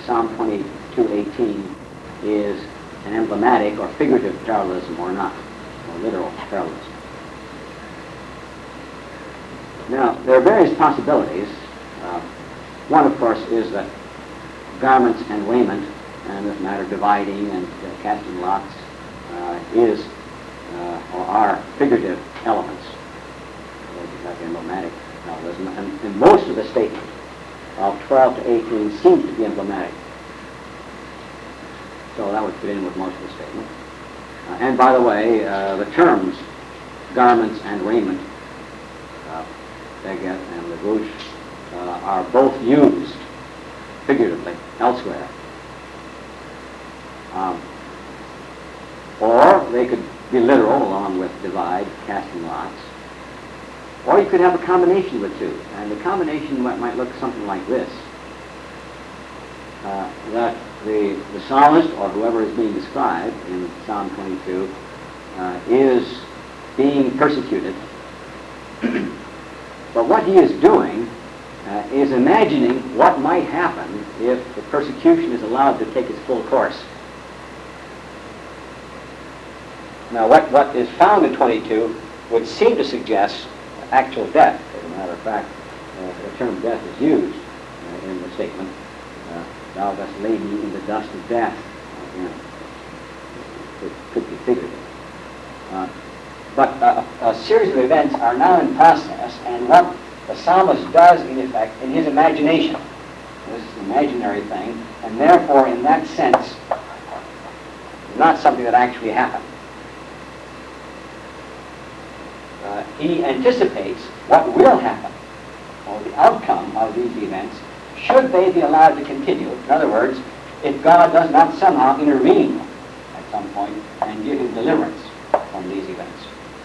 Psalm 22:18 is an emblematic or figurative parallelism or not, or literal parallelism. Now, there are various possibilities. One, of course, is that garments and raiment, and this matter dividing and casting lots, is or are figurative elements. Like emblematic parallelism, and most of the statement of 12 to 18 seems to be emblematic. So that would fit in with most of the statement. And by the way, the terms garments and raiment, Beget and Levush, are both used figuratively elsewhere. Or they could be literal along with divide, casting lots. Or you could have a combination of the two. And the combination might look something like this. That the psalmist, or whoever is being described in Psalm 22, is being persecuted. But what he is doing is imagining what might happen if the persecution is allowed to take its full course. Now, what is found in 22 would seem to suggest actual death. As a matter of fact, the term death is used in the statement. Thou dost lay me in the dust of death. It could be figurative. But a series of events are now in process, and what the psalmist does, in effect, in his imagination. This is an imaginary thing, and therefore, in that sense, not something that actually happened. He anticipates what will happen, or the outcome of these events, should they be allowed to continue. In other words, if God does not somehow intervene at some point and give him deliverance from these events.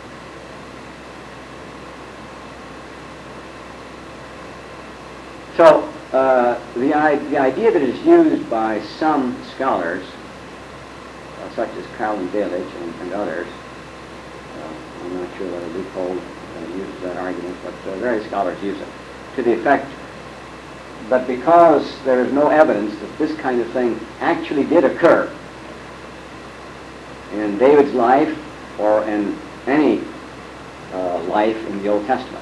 So, the idea that is used by some scholars, such as Carolyn Balich and others, I'm not sure whether Leupold uses that argument, but various scholars use it, to the effect that because there is no evidence that this kind of thing actually did occur in David's life or in any life in the Old Testament,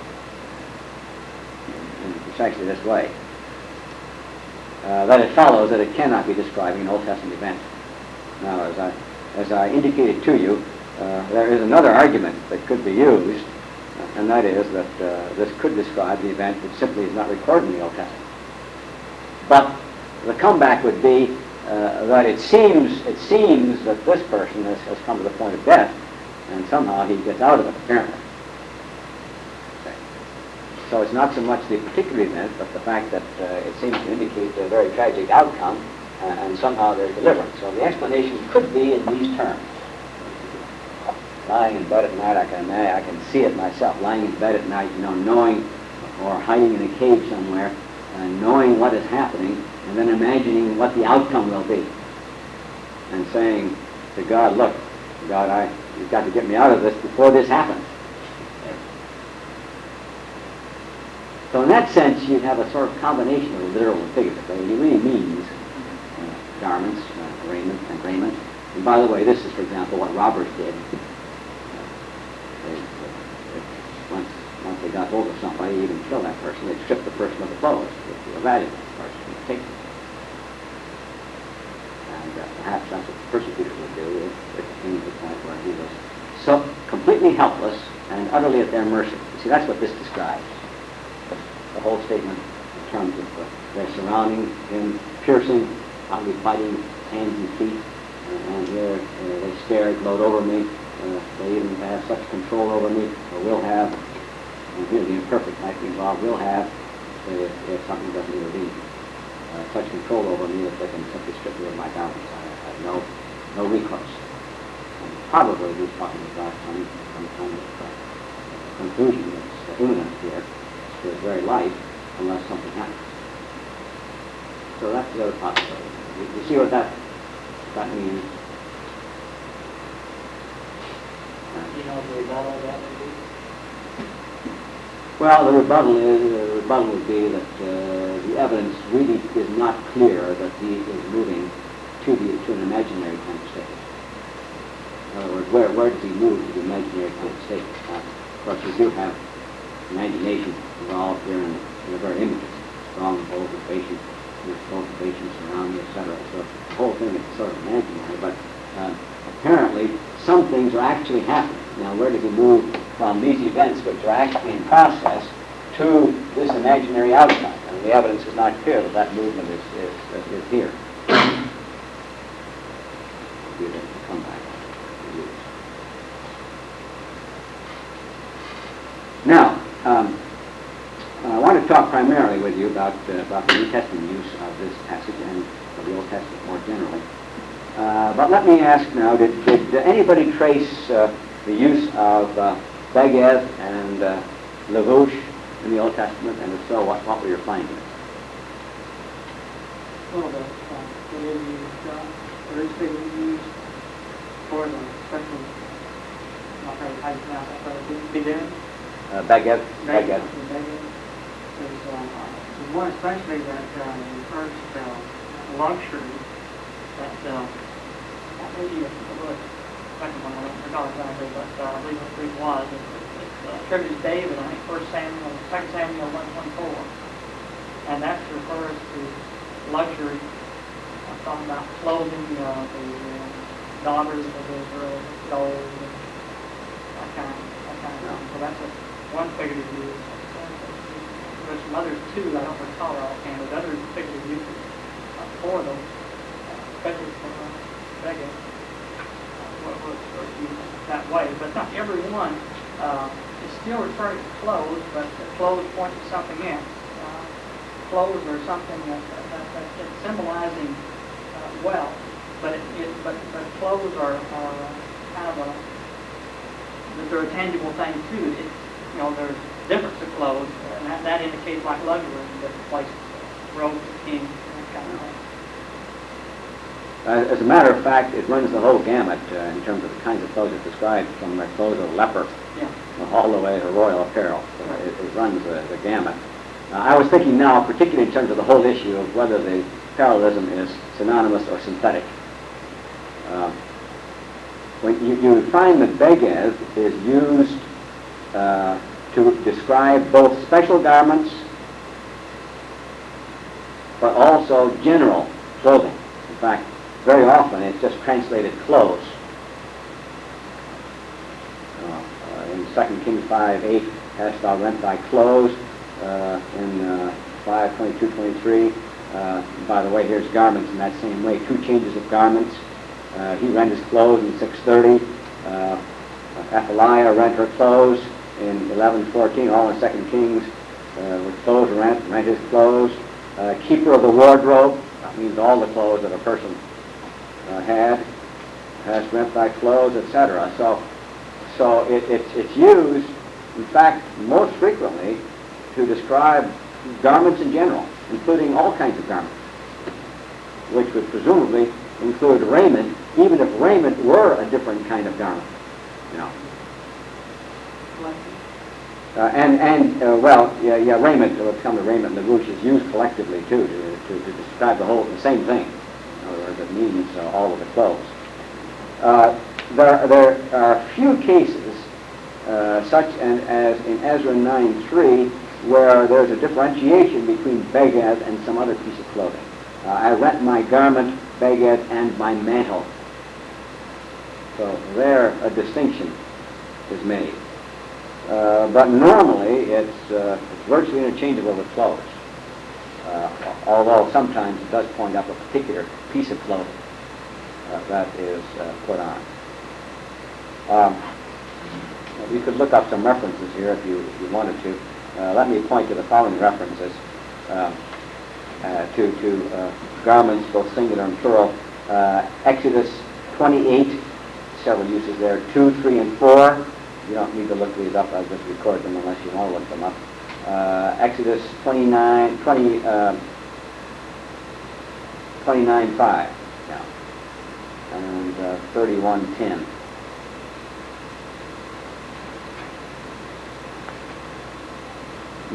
in precisely this way, that it follows that it cannot be describing an Old Testament event. Now, as I indicated to you, there is another argument that could be used, and that is that this could describe the event that simply is not recorded in the Old Testament. But the comeback would be that it seems that this person has come to the point of death, and somehow he gets out of it, apparently. Okay. So it's not so much the particular event, but the fact that it seems to indicate a very tragic outcome, and somehow there's deliverance. So the explanation could be in these terms. Lying in bed at night, I can see it myself, lying in bed at night, knowing, or hiding in a cave somewhere, and knowing what is happening, and then imagining what the outcome will be. And saying to God, look, God, you've got to get me out of this before this happens. So in that sense, you'd have a sort of combination of literal and figurative. It really means garments, raiment, and raiment. And by the way, this is, for example, what robbers did. Once they got hold of somebody, even kill that person, they'd strip the person of the clothes, the valuable person, and take them. And perhaps that's what the persecutor would do if it came to the point where he was so completely helpless and utterly at their mercy. You see, that's what this describes. The whole statement in terms of their surrounding him, piercing, probably biting hands and feet, and here they stare, gloat over me. They even have such control over me, or will have, and here the imperfect might be involved, will have, if something doesn't intervene, such control over me that they can simply strip me of my garments. I have no recourse. And probably he's talking about some kind of conclusion that's imminent here to his very life, unless something happens. So that's the other possibility. You see what that means? You know the rebuttal of that would be? Well, the rebuttal would be that the evidence really is not clear that he is moving to an imaginary kind of state. In other words, where does he move to the imaginary kind of state? Of course, we do have imagination involved here in the very images, strong motivation, surrounding, etc. So the whole thing is sort of imaginary, but apparently some things are actually happening. Now, where does he move from these events, which are actually in process, to this imaginary outcome? And the evidence is not clear that that movement is here. Come back. Now, I want to talk primarily with you about the New Testament use of this passage and of the Old Testament more generally. But let me ask now, did anybody trace the use of Beged and Lavush in the Old Testament, and if so, what were your findings? Well, there is being used for the special, not very high now, but Beged. Beged. There's one especially that refers to luxury that maybe a little second one, I forgot exactly, but I believe it was. It's attributed to David, I think 2 Samuel 1:24. And that refers to luxury. I'm talking about clothing, the daughters of Israel, gold, and that kind of thing. So that's one figurative use. There's some others too, I don't recall offhand, but other figurative uses for them, especially for Beged, were used that way. But not every one is still referring to clothes, but the clothes point to something else. Clothes are something that's symbolizing wealth, but clothes are kind of they're a tangible thing too. There's difference of clothes, and that indicates like luxury in different places. Robes, king, that kind of thing. As a matter of fact, it runs the whole gamut in terms of the kinds of clothes it describes, from the clothes of a leper all the way to royal apparel. So it runs the gamut. I was thinking now, particularly in terms of the whole issue of whether the parallelism is synonymous or synthetic. When you find that Beged is used to describe both special garments, but also general clothing. In fact, very often it's just translated clothes. In 2 Kings 5:8, hast thou rent thy clothes. In 5:22-23, by the way, here's garments in that same way. 2 changes of garments. He rent his clothes in 6:30. Athaliah rent her clothes in 11:14. All in 2 Kings with clothes rent his clothes. Keeper of the wardrobe, that means all the clothes that a person had, has rent thy clothes, etc. So it's used, in fact, most frequently to describe garments in general, including all kinds of garments, which would presumably include raiment, even if raiment were a different kind of garment, raiment, what's come to raiment, Lavush is used collectively too to describe the same thing. In other words, it means all of the clothes. There are a few cases, such as in Ezra 9:3, where there's a differentiation between Beged and some other piece of clothing. I rent my garment, Beged, and my mantle. So there a distinction is made. But normally it's virtually interchangeable with clothes, although sometimes it does point up a particular piece of clothing that is put on. You could look up some references here if you wanted to. Let me point to the following references to garments, both singular and plural. Exodus 28, several uses there, 2, 3, and 4. You don't need to look these up. I'll just record them unless you want to look them up. Exodus 29:5, and 31:10.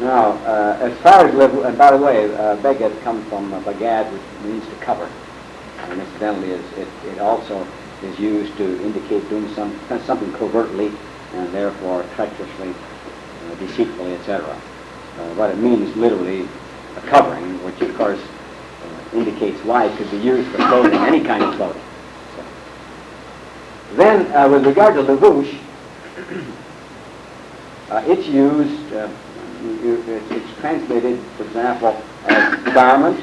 Now, as far as and by the way, beged comes from bagad, which means to cover. And incidentally, it also is used to indicate doing something covertly and therefore treacherously, deceitfully, etc. What it means literally a covering, which of course indicates why it could be used for clothing, any kind of clothing. So. Then, with regard to levush, it's used, it's translated, for example, as garment.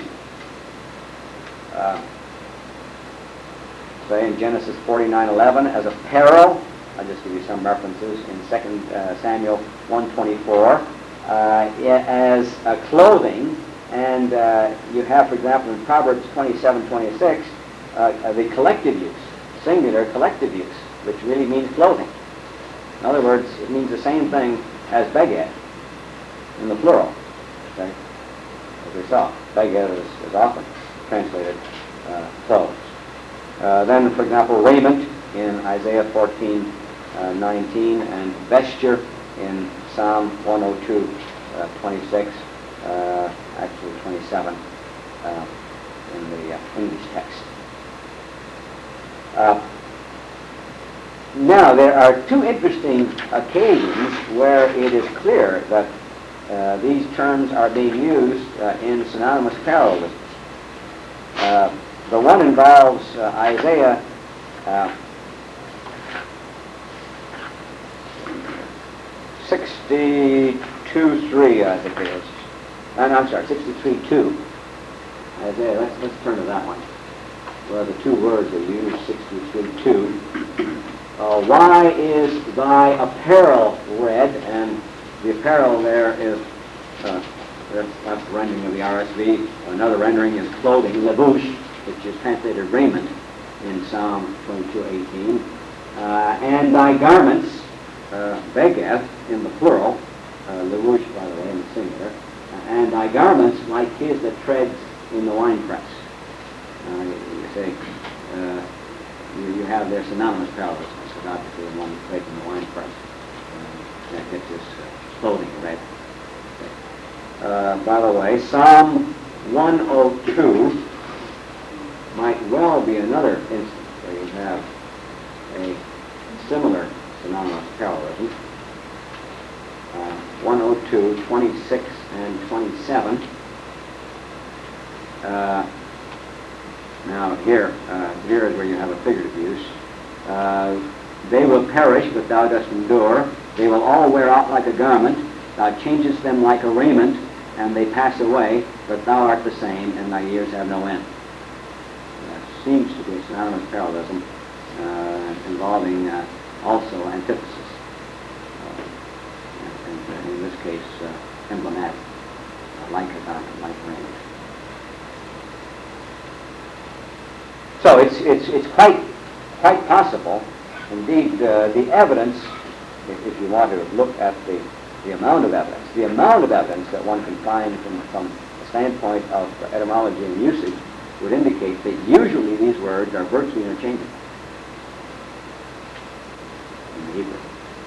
Say in Genesis 49:11, as apparel. I'll just give you some references in 2 Samuel 1:24, as clothing. And you have, for example, in Proverbs 27:26, the collective use, singular collective use, which really means clothing. In other words, it means the same thing as beged in the plural. Okay? As we saw, beged is often translated clothes. Then, for example, raiment in Isaiah 14:19, and vesture in Psalm 102:26. Actually 27 in the English text. Now, there are two interesting occasions where it is clear that these terms are being used in synonymous parallelisms. The one involves Isaiah 62:3, I think it is. I'm sorry, 63:2. Isaiah, let's turn to that one. Well, the two words are used, 63:2. Why is thy apparel red? And the apparel there is, that's the rendering of the RSV. Another rendering is clothing, levush, which is translated raiment in Psalm 22:18. And thy garments, beged in the plural, levush, by the way, in the singular, and thy garments like his that treads in the winepress. You say, you have their synonymous parallelisms. So obviously the one that treads in the winepress, that gets his clothing red. By the way, Psalm 102 might well be another instance where you have a similar synonymous parallelism. 102:26 and 27. Now here is where you have a figurative use. They will perish, but thou dost endure. They will all wear out like a garment. Thou changest them like a raiment, and they pass away, but thou art the same, and thy years have no end. That seems to be a synonymous parallelism involving also antithesis. In this case, emblematic, like a garment, like raiment. So it's quite possible. Indeed, the evidence, if you want to look at the amount of evidence that one can find from the standpoint of etymology and usage would indicate that usually these words are virtually interchangeable in the Hebrew.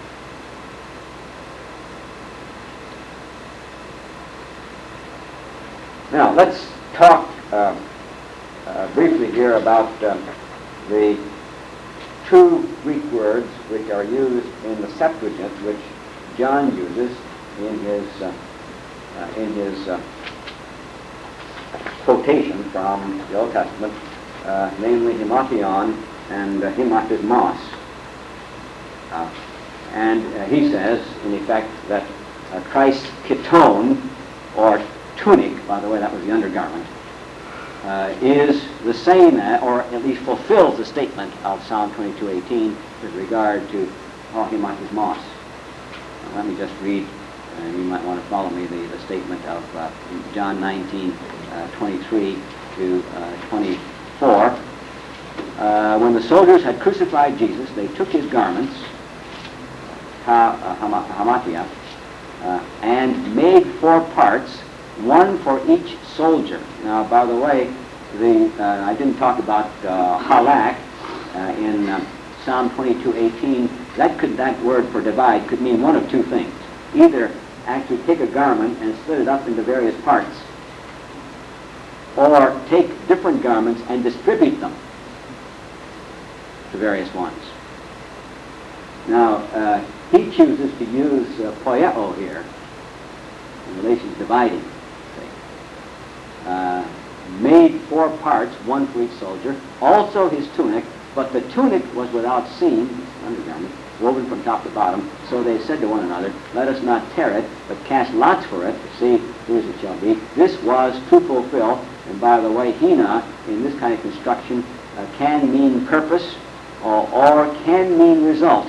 Now, let's talk briefly here about the two Greek words which are used in the Septuagint, which John uses in his quotation from the Old Testament, namely hemation and hematismos. And he says, in effect, that Christ's chiton, or tunic, by the way, that was the undergarment, is the same, or at least fulfills the statement of Psalm 22:18 with regard to hematismos. Let me just read, and you might want to follow me, the statement of John 19:23 to 24. When the soldiers had crucified Jesus, they took his garments, hamatia, and made 4 parts, one for each soldier. Now, by the way, I didn't talk about halak in Psalm 22:18. That word for divide could mean one of two things. Either actually take a garment and split it up into various parts, or take different garments and distribute them to various ones. Now, he chooses to use poieo here, in relation to dividing. Made 4 parts, one for each soldier, also his tunic, but the tunic was without seam, undergarment, woven from top to bottom. So they said to one another, let us not tear it, but cast lots for it, to see whose it shall be. This was to fulfill, and by the way, hina, in this kind of construction, can mean purpose, or can mean result.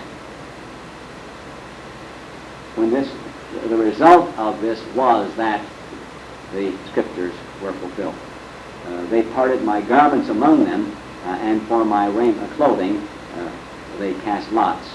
When the result of this was that the scriptures were fulfilled. They parted my garments among them, and for my clothing they cast lots.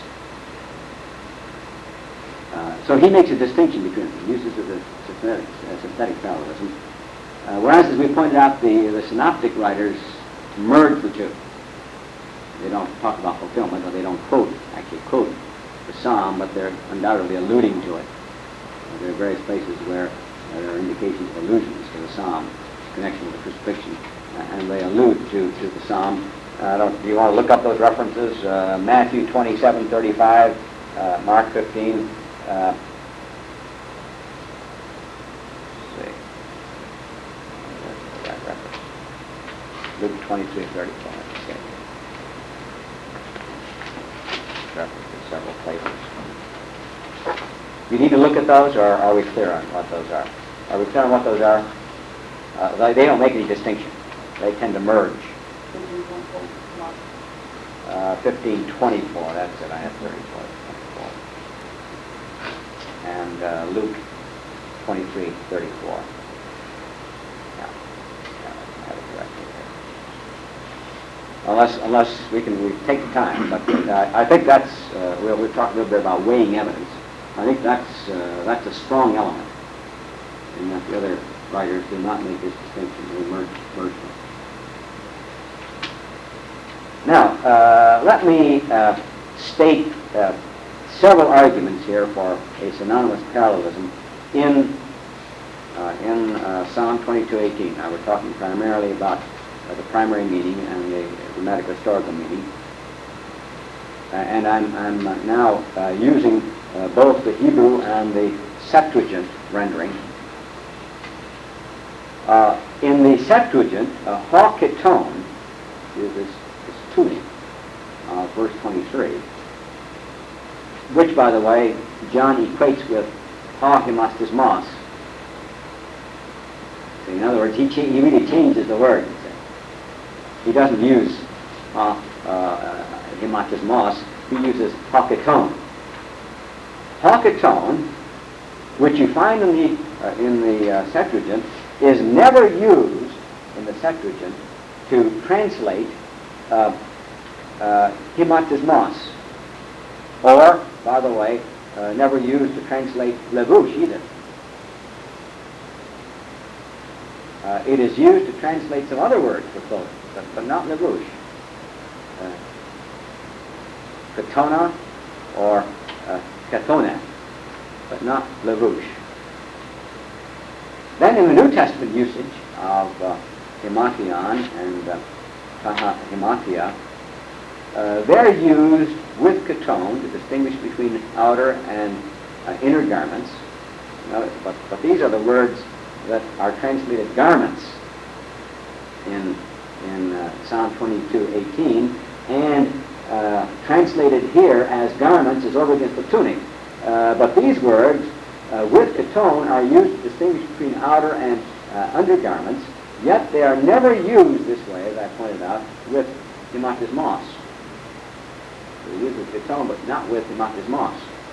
So he makes a distinction between them, uses the synthetic parallelism. Whereas, as we pointed out, the synoptic writers merge the two. They don't talk about fulfillment, or they don't actually quote the psalm, but they're undoubtedly alluding to it. There are various places where there are indications of allusions to the psalm in connection with the crucifixion, and they allude to the psalm. Do you want to look up those references? Matthew 27:35, Mark 15. Let's see. Where's that reference? Luke 23:34. Reference in several places. You need to look at those, or are we clear on what those are? Are we clear on what those are? They don't make any distinction. They tend to merge. 15:24, that's it. I have 34. And Luke 23:34. Yeah, I have it correctly there. Unless we take the time, but I think that's, we'll talk a little bit about weighing evidence. I think that's a strong element, and that the other writers do not make this distinction. They merge them. Now, let me state several arguments here for a synonymous parallelism in Psalm 22:18. Now, we're talking primarily about the primary meaning and the grammatical historical meaning. And I'm now using both the Hebrew and the Septuagint rendering. In the Septuagint, ha-keton is this tunic, verse 23, which, by the way, John equates with ha-himastismos. So in other words, he really changes the word. He doesn't use himastismos, he uses ha-keton. Ha-keton, which you find in the Septuagint, is never used in the Septuagint to translate himastismos, or, by the way, never used to translate levush either. It is used to translate some other words for clothing, but not levush. Ketona or ketona, but not levush. Then in the New Testament usage of himation and hematia, they're used with keton to distinguish between outer and inner garments. But these are the words that are translated garments in Psalm 22:18, and translated here as garments is over against the tunic. But these words with keton are used to distinguish between outer and undergarments, yet they are never used this way, as I pointed out, with himastismos. So they use with keton, but not with himastismos.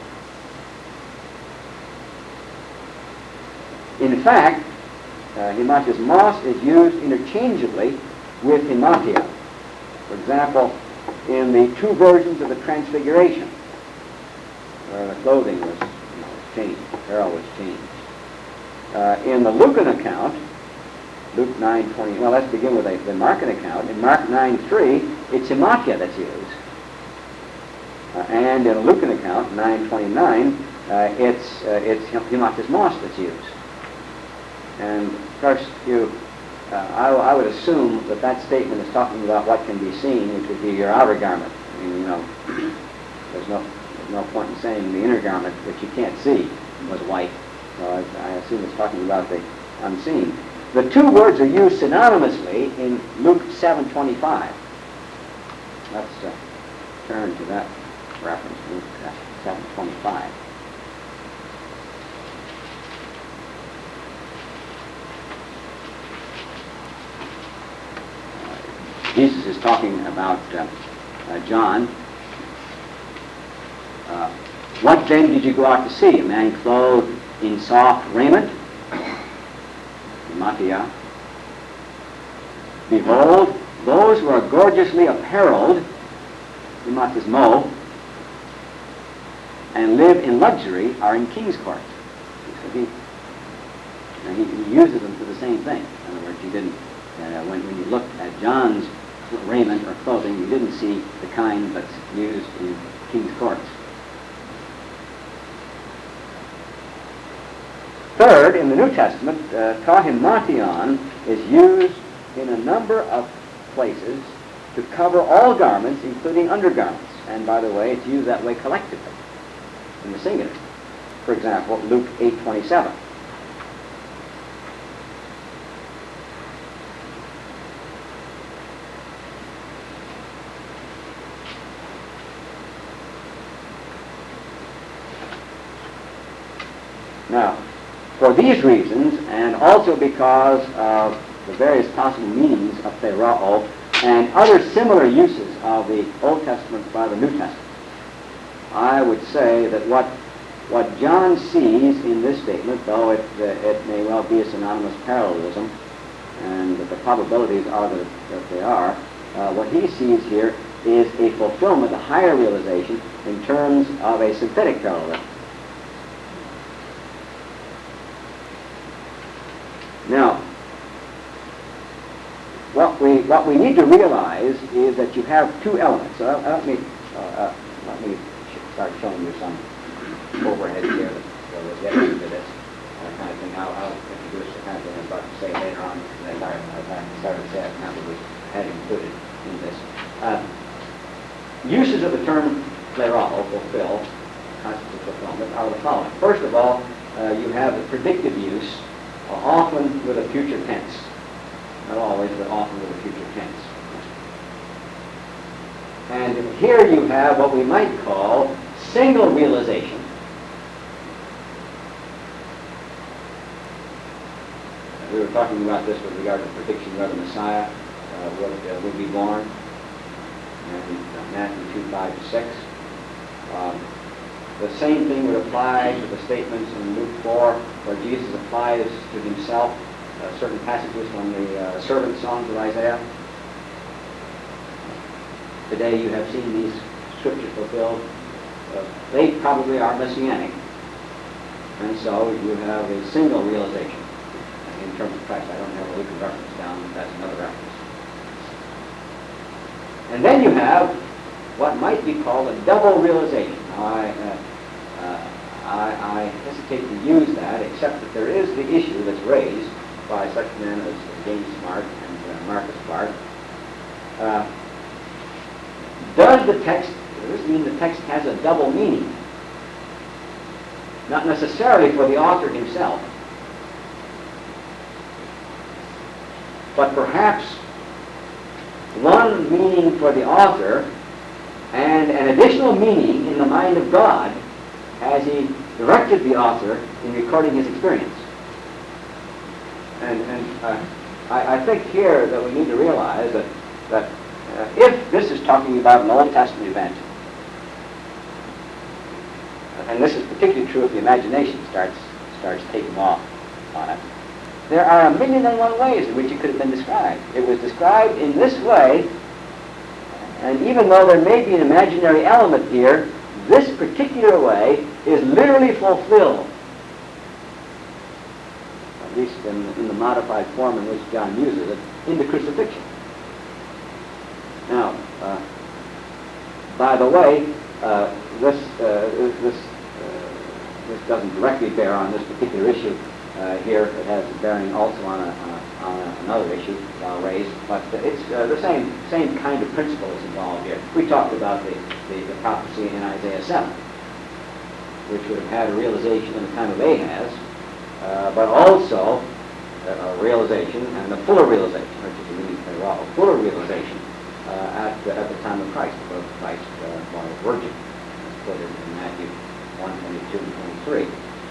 In fact, himastismos is used interchangeably with himatia. For example, in the two versions of the Transfiguration, where the clothing was changed, apparel was changed. In the Lucan account, Luke 9:20, well, let's begin with the Markan account. In Mark 9:3, it's himatia that's used. And in a Lucan account, 9:29, it's humatismos that's used. And of course, I would assume that that statement is talking about what can be seen, which would be your outer garment. I mean, there's no point in saying the inner garment, which you can't see, was white. So I assume it's talking about the unseen. The two words are used synonymously in Luke 7:25. Let's turn to that reference, Luke 7:25. Jesus is talking about John. What then did you go out to see? A man clothed in soft raiment? Matia. Behold, those who are gorgeously apparelled, Matismo, and live in luxury are in king's courts. So he uses them for the same thing. In other words, he didn't. When you looked at John's raiment or clothing, you didn't see the kind that's used in king's courts. Third, in the New Testament, kahimation is used in a number of places to cover all garments, including undergarments. And by the way, it's used that way collectively in the singular. For example, Luke 8:27. Now, for these reasons, and also because of the various possible meanings of therao and other similar uses of the Old Testament by the New Testament, I would say that what John sees in this statement, though it may well be a synonymous parallelism, and that the probabilities are that they are, what he sees here is a fulfillment, a higher realization in terms of a synthetic parallelism. Now, what we need to realize is that you have two elements. So let me start showing you some overhead here so we'll get into this kind of thing. I'll introduce the kind of thing I'm about to say later on. As I started to say, I probably had included in this. Uses of the term plerao, fulfill, constitute fulfillment, are the following. First of all, you have the predictive use, often with a future tense. Not always, but often with a future tense. And here you have what we might call single realization. We were talking about this with regard to prediction whether Messiah would be born, and Matthew 2:5-6. The same thing would apply to the statements in Luke 4, where Jesus applies to himself certain passages from the servant songs of Isaiah. Today you have seen these scriptures fulfilled. They probably are messianic. And so you have a single realization. In terms of Christ, I don't have a Luke reference down, that's another reference. And then you have what might be called a double realization. Now, I hesitate to use that, except that there is the issue that's raised by such men as James Smart and Marcus Clark. Does this mean the text has a double meaning? Not necessarily for the author himself, but perhaps one meaning for the author and an additional meaning in the mind of God as he directed the author in recording his experience. And I think here that we need to realize that if this is talking about an Old Testament event, and this is particularly true if the imagination starts taking off on it, there are 1,000,001 ways in which it could have been described. It was described in this way, and even though there may be an imaginary element here, this particular way is literally fulfilled, at least in the modified form in which John uses it, in the crucifixion. Now, by the way, this doesn't directly bear on this particular issue here. It has bearing also on another issue I'll raise, but it's the same kind of principle is involved here. We talked about the prophecy in Isaiah 7, which would have had a realization in the time of Ahaz, but also a realization, and a fuller realization, which is a meaning very well, a fuller realization at the time of Christ, because Christ was a virgin, as put in Matthew 1:22 and 23.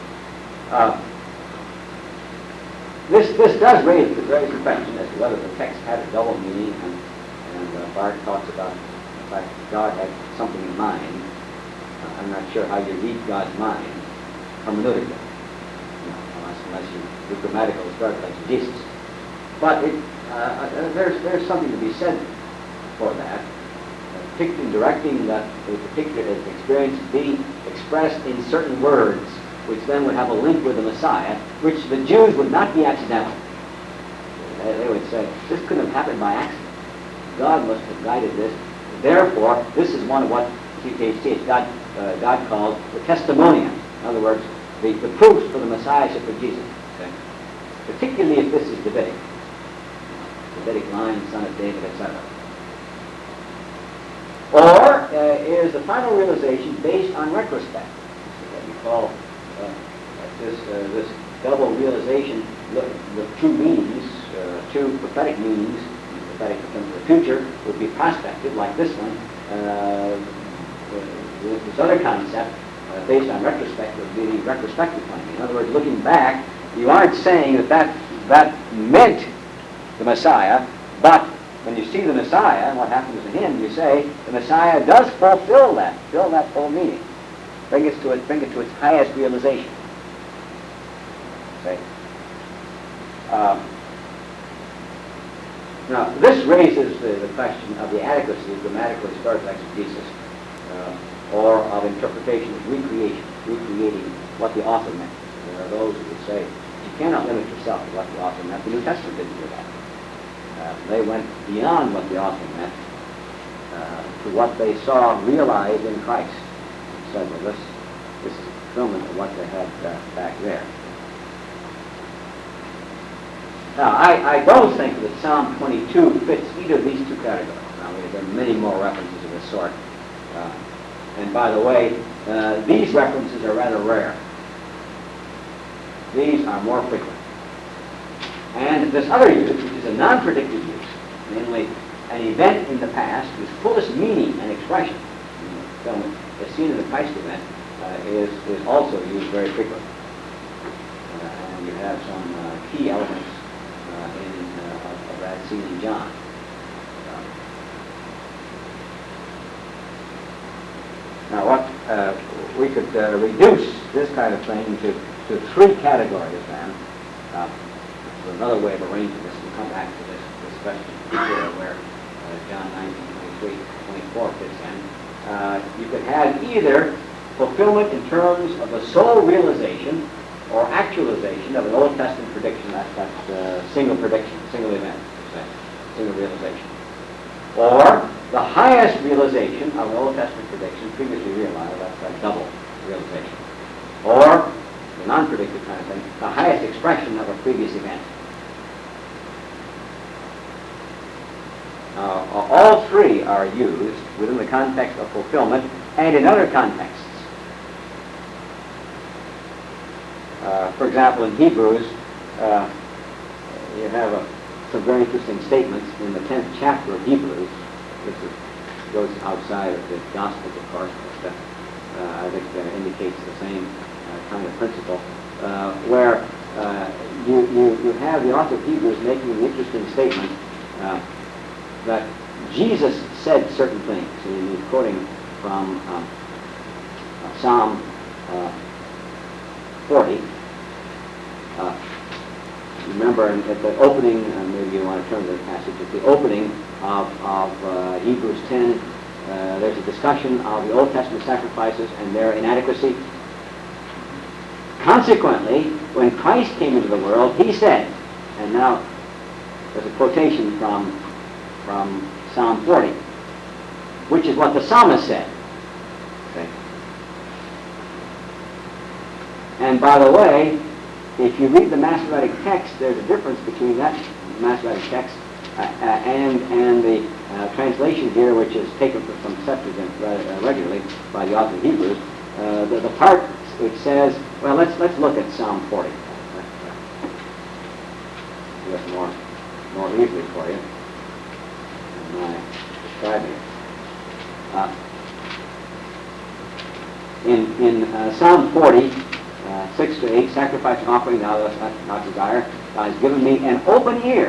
This does raise the question as to whether the text had a double meaning, and Bart talks about the fact that God had something in mind. I'm not sure how you read God's mind hermeneutically, unless you do grammatical historical exegesis. But there's something to be said for that, particularly directing that a particular experience be expressed in certain words, which then would have a link with the Messiah, which the Jews would not be accidental. They would say, this couldn't have happened by accident. God must have guided this. Therefore, this is one of what God called the testimonium. In other words, the proofs for the Messiahship of Jesus. Okay? Particularly if this is Davidic. Davidic line, son of David, etc. Or is the final realization based on retrospect? What we call this double realization with two meanings, two prophetic meanings. Prophetic in terms of the future would be prospective, like this one. This other concept, based on retrospect, would be the retrospective finding. In other words, looking back, you aren't saying that meant the Messiah, but when you see the Messiah and what happens to him, you say the Messiah does fulfill that full meaning, bring it to its highest realization. Okay. Now, this raises the question of the adequacy of grammatical historical exegesis, or of interpretation of recreating what the author meant. There are those who would say, you cannot limit yourself to what the author meant. The New Testament didn't do that. They went beyond what the author meant to what they saw realized in Christ. And said, well, this is fulfillment of what they had back there. Now, I don't think that Psalm 22 fits either of these two categories. Now, there are many more references of this sort. And by the way, these references are rather rare. These are more frequent. And this other use, which is a non-predictive use, namely an event in the past whose fullest meaning and expression, as seen in the Christ event, is also used very frequently. And you have some key elements of that seen in John. Now, what we could reduce this kind of thing to three categories, then. Another way of arranging this, we'll come back to this question where John 19:23-24 fits in. You could have either fulfillment in terms of a sole realization or actualization of an Old Testament prediction. That's single prediction, single event, single realization. Or the highest realization of an Old Testament prediction previously realized, that's a double realization. Or the non-predictive kind of thing, the highest expression of a previous event. All three are used within the context of fulfillment and in other contexts. For example, in Hebrews, you have some very interesting statements in the 10th chapter of Hebrews. This goes outside of the Gospels, of course, but I think indicates the same kind of principle, where you have the author of Hebrews making the interesting statement that Jesus said certain things. He's quoting from Psalm 40. Remember at the opening, maybe you want to turn to the passage, at the opening of Hebrews 10, there's a discussion of the Old Testament sacrifices and their inadequacy. Consequently, when Christ came into the world, he said, and now there's a quotation from Psalm 40, which is what the psalmist said. Okay. And by the way, if you read the Masoretic text, there's a difference between that Masoretic text and the translation here, which is taken from Septuagint regularly by the author of Hebrews. The part which says, well, let's look at Psalm 40. Do it more easily for you than I describing it. In Psalm 40, 6 to 8, sacrifice and offering thou dost not desire. Thou hast given me an open ear.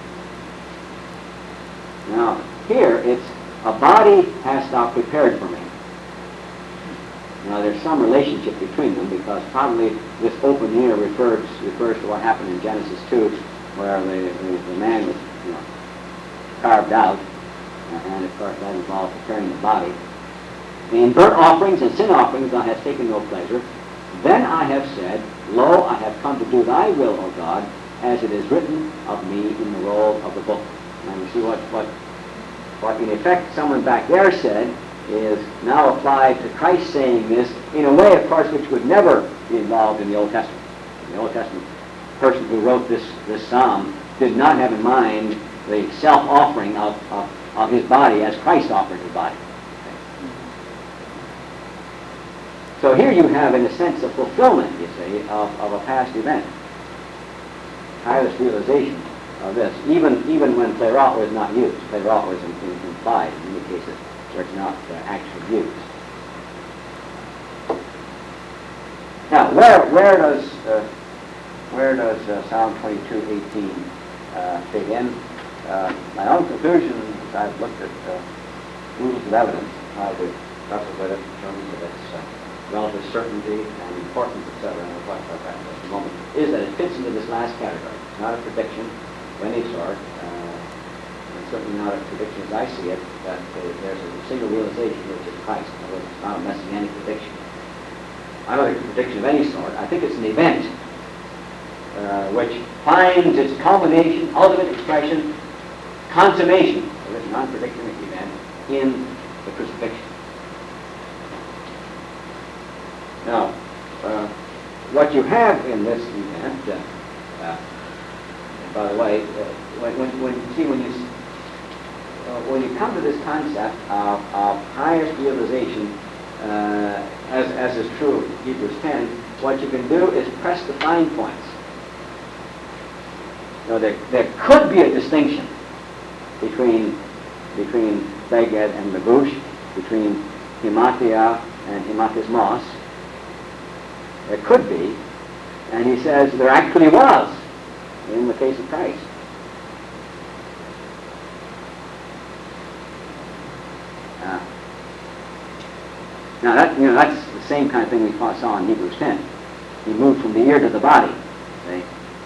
Now, here it's a body hast thou prepared for me. Now, there's some relationship between them because probably this open ear refers to what happened in Genesis 2, where the man was carved out, and of course that involved preparing the body. In burnt offerings and sin offerings thou hast taken no pleasure. Then I have said, Lo, I have come to do thy will, O God, as it is written of me in the roll of the book. Now you see what in effect someone back there said is now applied to Christ saying this in a way, of course, which would never be involved in the Old Testament. In the Old Testament, the person who wrote this psalm did not have in mind the self-offering of his body as Christ offered his body. So here you have, in a sense, a fulfillment, you see, of a past event. Tireless realization of this, even when plerot was not used. Plerot was implied in many cases where it's not actually used. Now, where does Psalm 22:18 fit in? My own conclusion, as I've looked at rules of evidence, how to wrestle with it in terms of its relative certainty and importance, etc., and we'll talk about that in just a moment, is that it fits into this last category. It's not a prediction of any sort, and certainly not a prediction as I see it, that there's a single realization which is Christ. In other words, it's not a messianic prediction. I don't think it's a prediction of any sort. I think it's an event which finds its culmination, ultimate expression, consummation of this non-predictive event in the crucifixion. Now, what you have in this event, by the way, when you come to this concept of highest realization, as is true of Hebrews 10, what you can do is press the fine points. Now, there could be a distinction between Beged and Lagush, between Himatia and Himatismos. There could be, and he says there actually was in the case of Christ. Now that's the same kind of thing we saw in Hebrews 10. He moved from the ear to the body. See?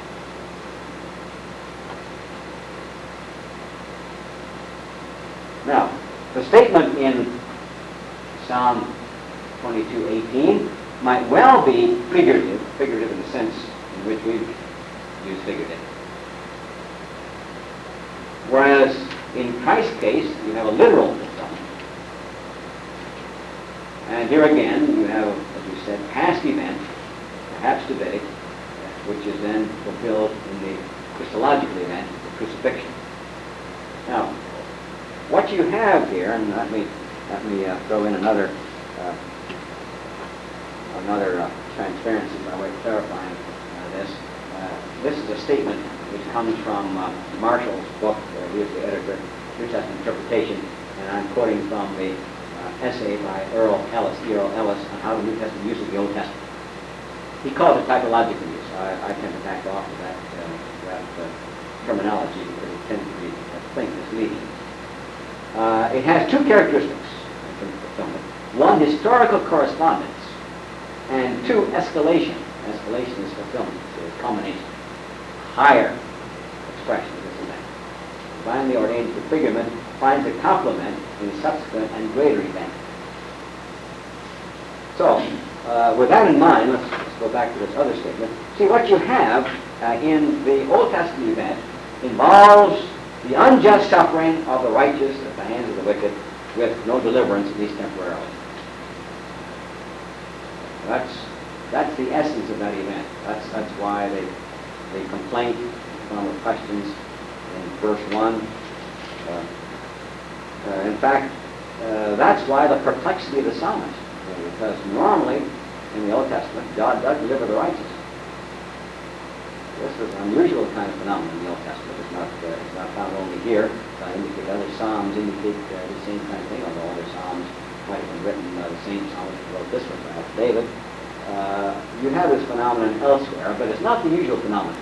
Now, the statement in Psalm 22:18 might well be figurative in the sense in which we use figurative. Whereas in Christ's case, you have a literal fulfillment. And here again, you have, as we said, past event, perhaps Davidic, which is then fulfilled in the Christological event, the crucifixion. Now, what you have here, and let me throw in another transparency by way of clarifying this. This is a statement which comes from Marshall's book, where he is the editor, New Testament Interpretation, and I'm quoting from the essay by E.L. Ellis on how the New Testament uses the Old Testament. He calls it typological use. I tend to back off of that terminology because it tends to be, I think, misleading. It has two characteristics in fulfillment. One, historical correspondence, and two, escalation. Escalation is fulfillment, so it's culmination. Higher expression of this event. Divinely ordained prefigurement finds a complement in subsequent and greater event. So, with that in mind, let's go back to this other statement. See, what you have in the Old Testament event involves the unjust suffering of the righteous at the hands of the wicked with no deliverance, at least temporarily. That's That's the essence of that event. That's why the complaint, one of the questions in verse 1. In fact, that's why the perplexity of the psalmist, because normally in the Old Testament, God does deliver the righteous. This is an unusual kind of phenomenon in the Old Testament. It's not found only here. Other Psalms indicate the same kind of thing, although other Psalms might have been written, the same psalmist who wrote this one, perhaps David. You have this phenomenon elsewhere, but it's not the usual phenomenon.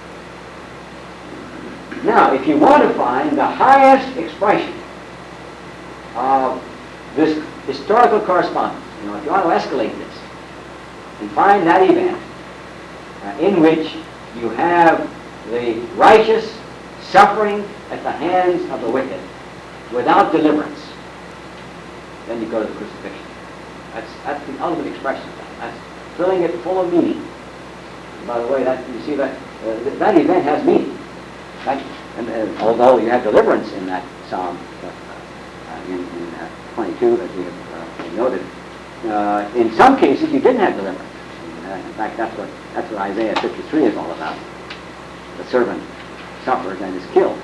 Now, if you want to find the highest expression of this historical correspondence, if you want to escalate this and find that event in which you have the righteous suffering at the hands of the wicked without deliverance, then you go to the crucifixion. That's the ultimate expression of that. That's filling it full of meaning. And by the way, you see that that event has meaning. And although you have deliverance in that psalm, in 22, as we have noted, in some cases you didn't have deliverance. In fact, that's what Isaiah 53 is all about. The servant suffers and is killed.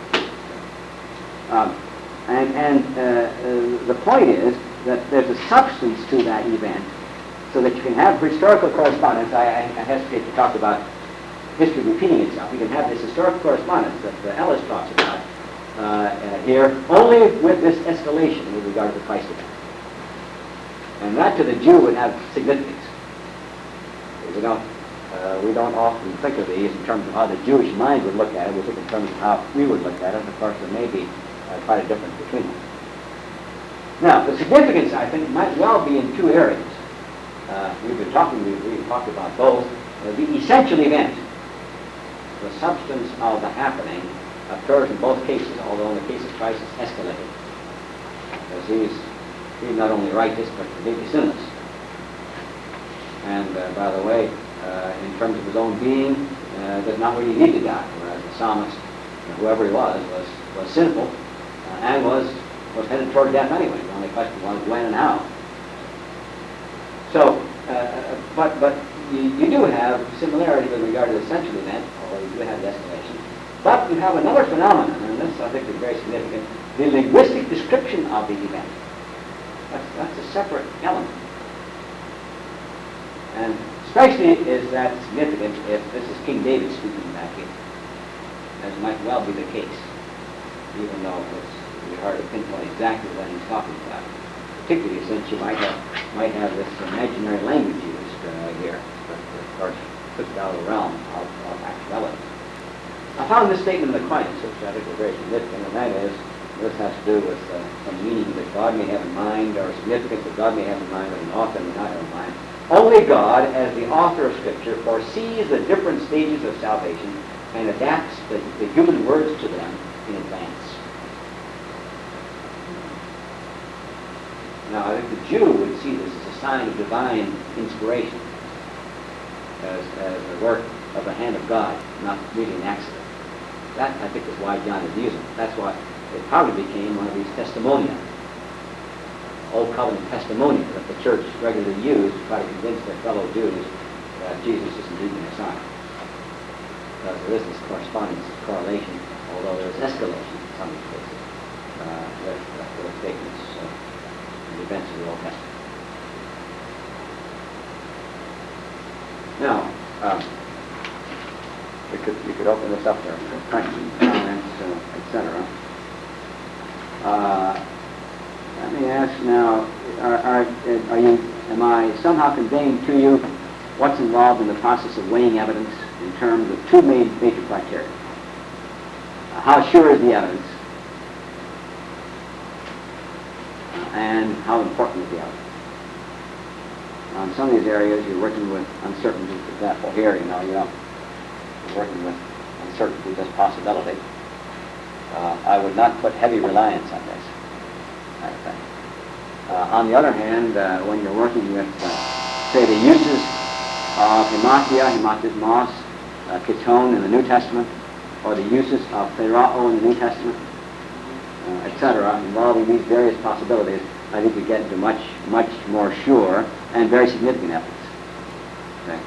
The point is that there's a substance to that event, so that you can have historical correspondence. I hesitate to talk about history repeating itself. You can have this historical correspondence that Ellis talks about here, only with this escalation with regard to the Christ event. And that to the Jew would have significance. We don't often think of these in terms of how the Jewish mind would look at it. We think in terms of how we would look at it. Of course, there may be quite a difference between them. Now, the significance, I think, might well be in two areas. We've talked about both. The essential event, the substance of the happening, occurs in both cases, although in the case of Christ it's escalated. Because he's not only righteous, but completely sinless. And by the way, in terms of his own being, does not really need to die, whereas the psalmist, whoever he was sinful and was headed toward death anyway. The only question was when and how. So, but you do have similarity with regard to the essential event, although you do have the escalation. But you have another phenomenon, and this I think is very significant, the linguistic description of the event. That's a separate element. And especially is that significant if this is King David speaking back here, as might well be the case, even though it's hard to pinpoint exactly what he's talking about. Particularly since you might have this imaginary language used here, but of course puts it out of the realm of actuality. I found this statement in Aquinas, which I think is very significant, and that is, this has to do with some meaning that God may have in mind, or significance that God may have in mind, that an author may not have in mind. Only God, as the author of Scripture, foresees the different stages of salvation and adapts the human words to them in advance. Now, I think the Jew would see this as a sign of divine inspiration, as a work of the hand of God, not really an accident. That, I think, is why John is using it. That's why it probably became one of these testimonia, Old Covenant testimonia that the church regularly used to try to convince their fellow Jews that Jesus is indeed the Messiah. Because there is this correspondence, correlation, although there is escalation in some cases, with the statements and the events of the Old Testament. Now, we could open this up there for questions, comments, etc. Let me ask now: am I somehow conveying to you what's involved in the process of weighing evidence in terms of two major criteria? How sure is the evidence, and how important is the evidence? On some of these areas, you're working with uncertainty. For example, here, you're working with uncertainty, just possibility. I would not put heavy reliance on this, I think. On the other hand, when you're working with, say, the uses of hematismos, ketone in the New Testament, or the uses of plerao in the New Testament, etc., involving these various possibilities, I think we get into much, much more sure and very significant evidence. Okay.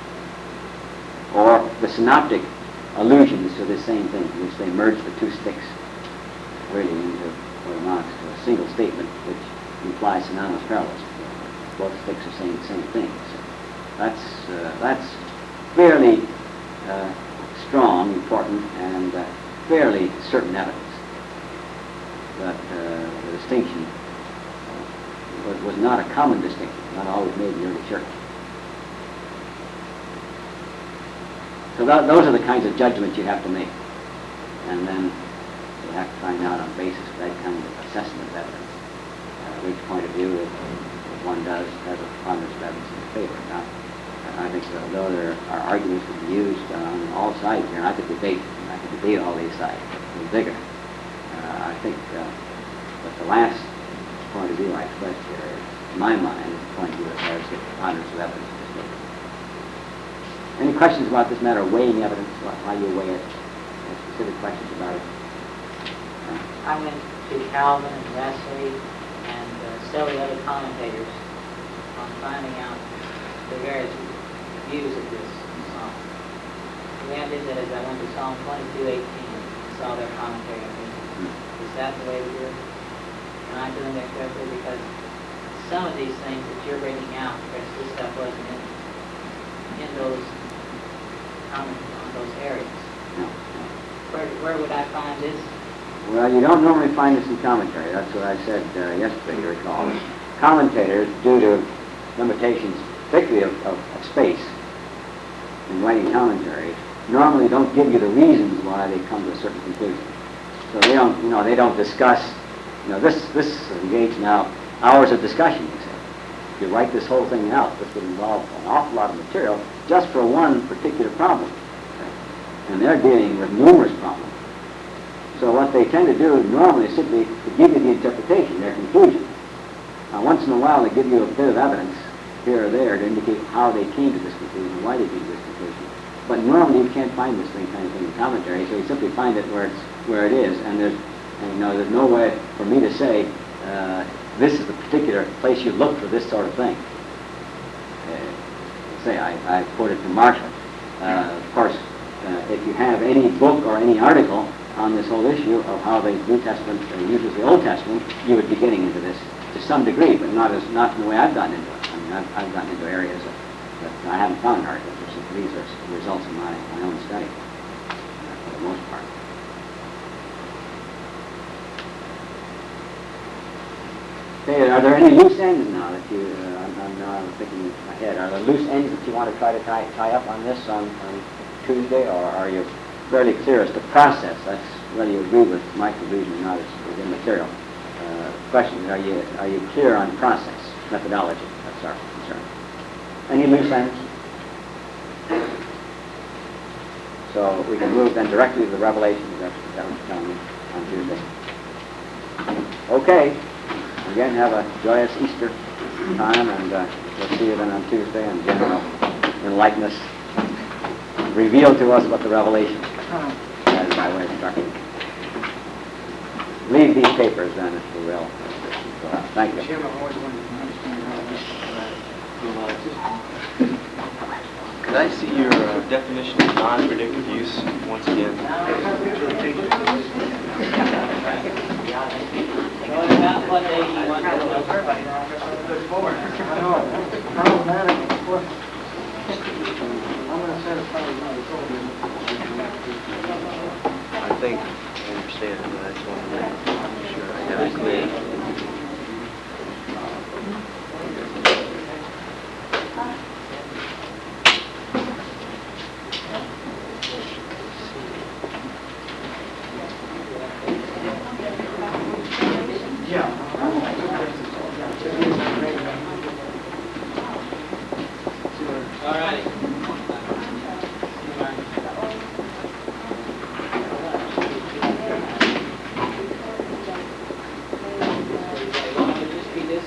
Or the synoptic allusions to the same thing, in which they merge the two sticks really into what amounts to a single statement which implies synonymous parallelism. Both sticks are saying the same thing. So that's fairly strong, important, and fairly certain evidence that the distinction was not a common distinction, not always made in the early church. So those are the kinds of judgments you have to make. And then you have to find out on the basis of that kind of assessment of evidence which point of view if one does have a preponderance of evidence in favor. Now, I think that although there are arguments to be used on all sides here, and I could debate all these sides with vigor, I think that the last point of view I expressed here is, in my mind, is the point of view that has the preponderance of evidence in favor. Any questions about this matter, weighing evidence, how you weigh it? Specific questions about it? I went to Calvin and Wesley and several other commentators on finding out the various views of this psalm. The answer is that as I went to Psalm 22:18 and saw their commentary on it, is that the way to do it? Am I doing that correctly? Because some of these things that you're bringing out, because this stuff wasn't in those comments on those areas. No. Where would I find this? Well, you don't normally find this in commentary. That's what I said yesterday, you recall. Commentators, due to limitations, particularly of space, in writing commentaries, normally don't give you the reasons why they come to a certain conclusion. So they don't discuss, this engaged now hours of discussion, you say. If you write this whole thing out, this would involve an awful lot of material just for one particular problem. And they're dealing with numerous problems. So what they tend to do normally is simply to give you the interpretation, their conclusion. Now, once in a while they give you a bit of evidence here or there to indicate how they came to this conclusion, why they came to this conclusion. But normally you can't find this kind of thing in commentary, so you simply find it where it is, and there's no way for me to say this is the particular place you look for this sort of thing. Say I quoted from Marshall. Of course, if you have any book or any article on this whole issue of how the New Testament uses the Old Testament, you would be getting into this to some degree, but not in the way I've gotten into it. I mean, I've gotten into areas that I haven't found articles. These are results of my own study, for the most part. Okay, are there any loose ends now that you? I'm thinking ahead. Are there loose ends that you want to try to tie up on this on Tuesday, or are you fairly clear as to process? That's whether you agree with my conclusion or not is immaterial. Question is, are you clear on process, methodology? That's our concern. Any loose ends? So we can move then directly to the Revelation. That was telling me on Tuesday. Okay. Again, have a joyous Easter time, and we'll see you then on Tuesday, and general enlighten us, reveal to us what the Revelation as by way of instruction. Leave these papers then, if you will. Thank you. Chairman, I always wanted to understand how this could I see your definition of non-predictive use once again? What day do you want to go? I know, problematic, of course. I'm going to satisfy I think I understand, but I just want to make sure I have it clear. All righty. Just be this.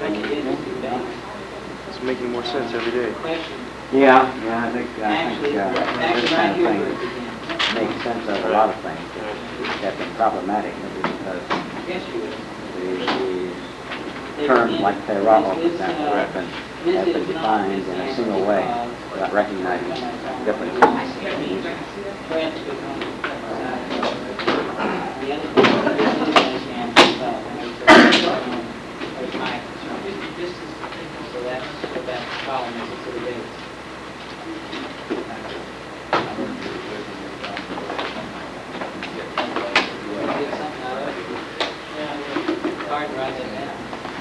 But it is too bad. It's making more sense every day. Question. Yeah, I think Actually, this actually, kind right of here thing where it begins. makes sense of a lot of things that have been problematic maybe because Yes, you will. the terms like terao, for example, have been defined in a single way without recognizing differences. The other thing is, there's my concern. So that's what that column is, it's a debate. Get something out of it. It's hard to write that down.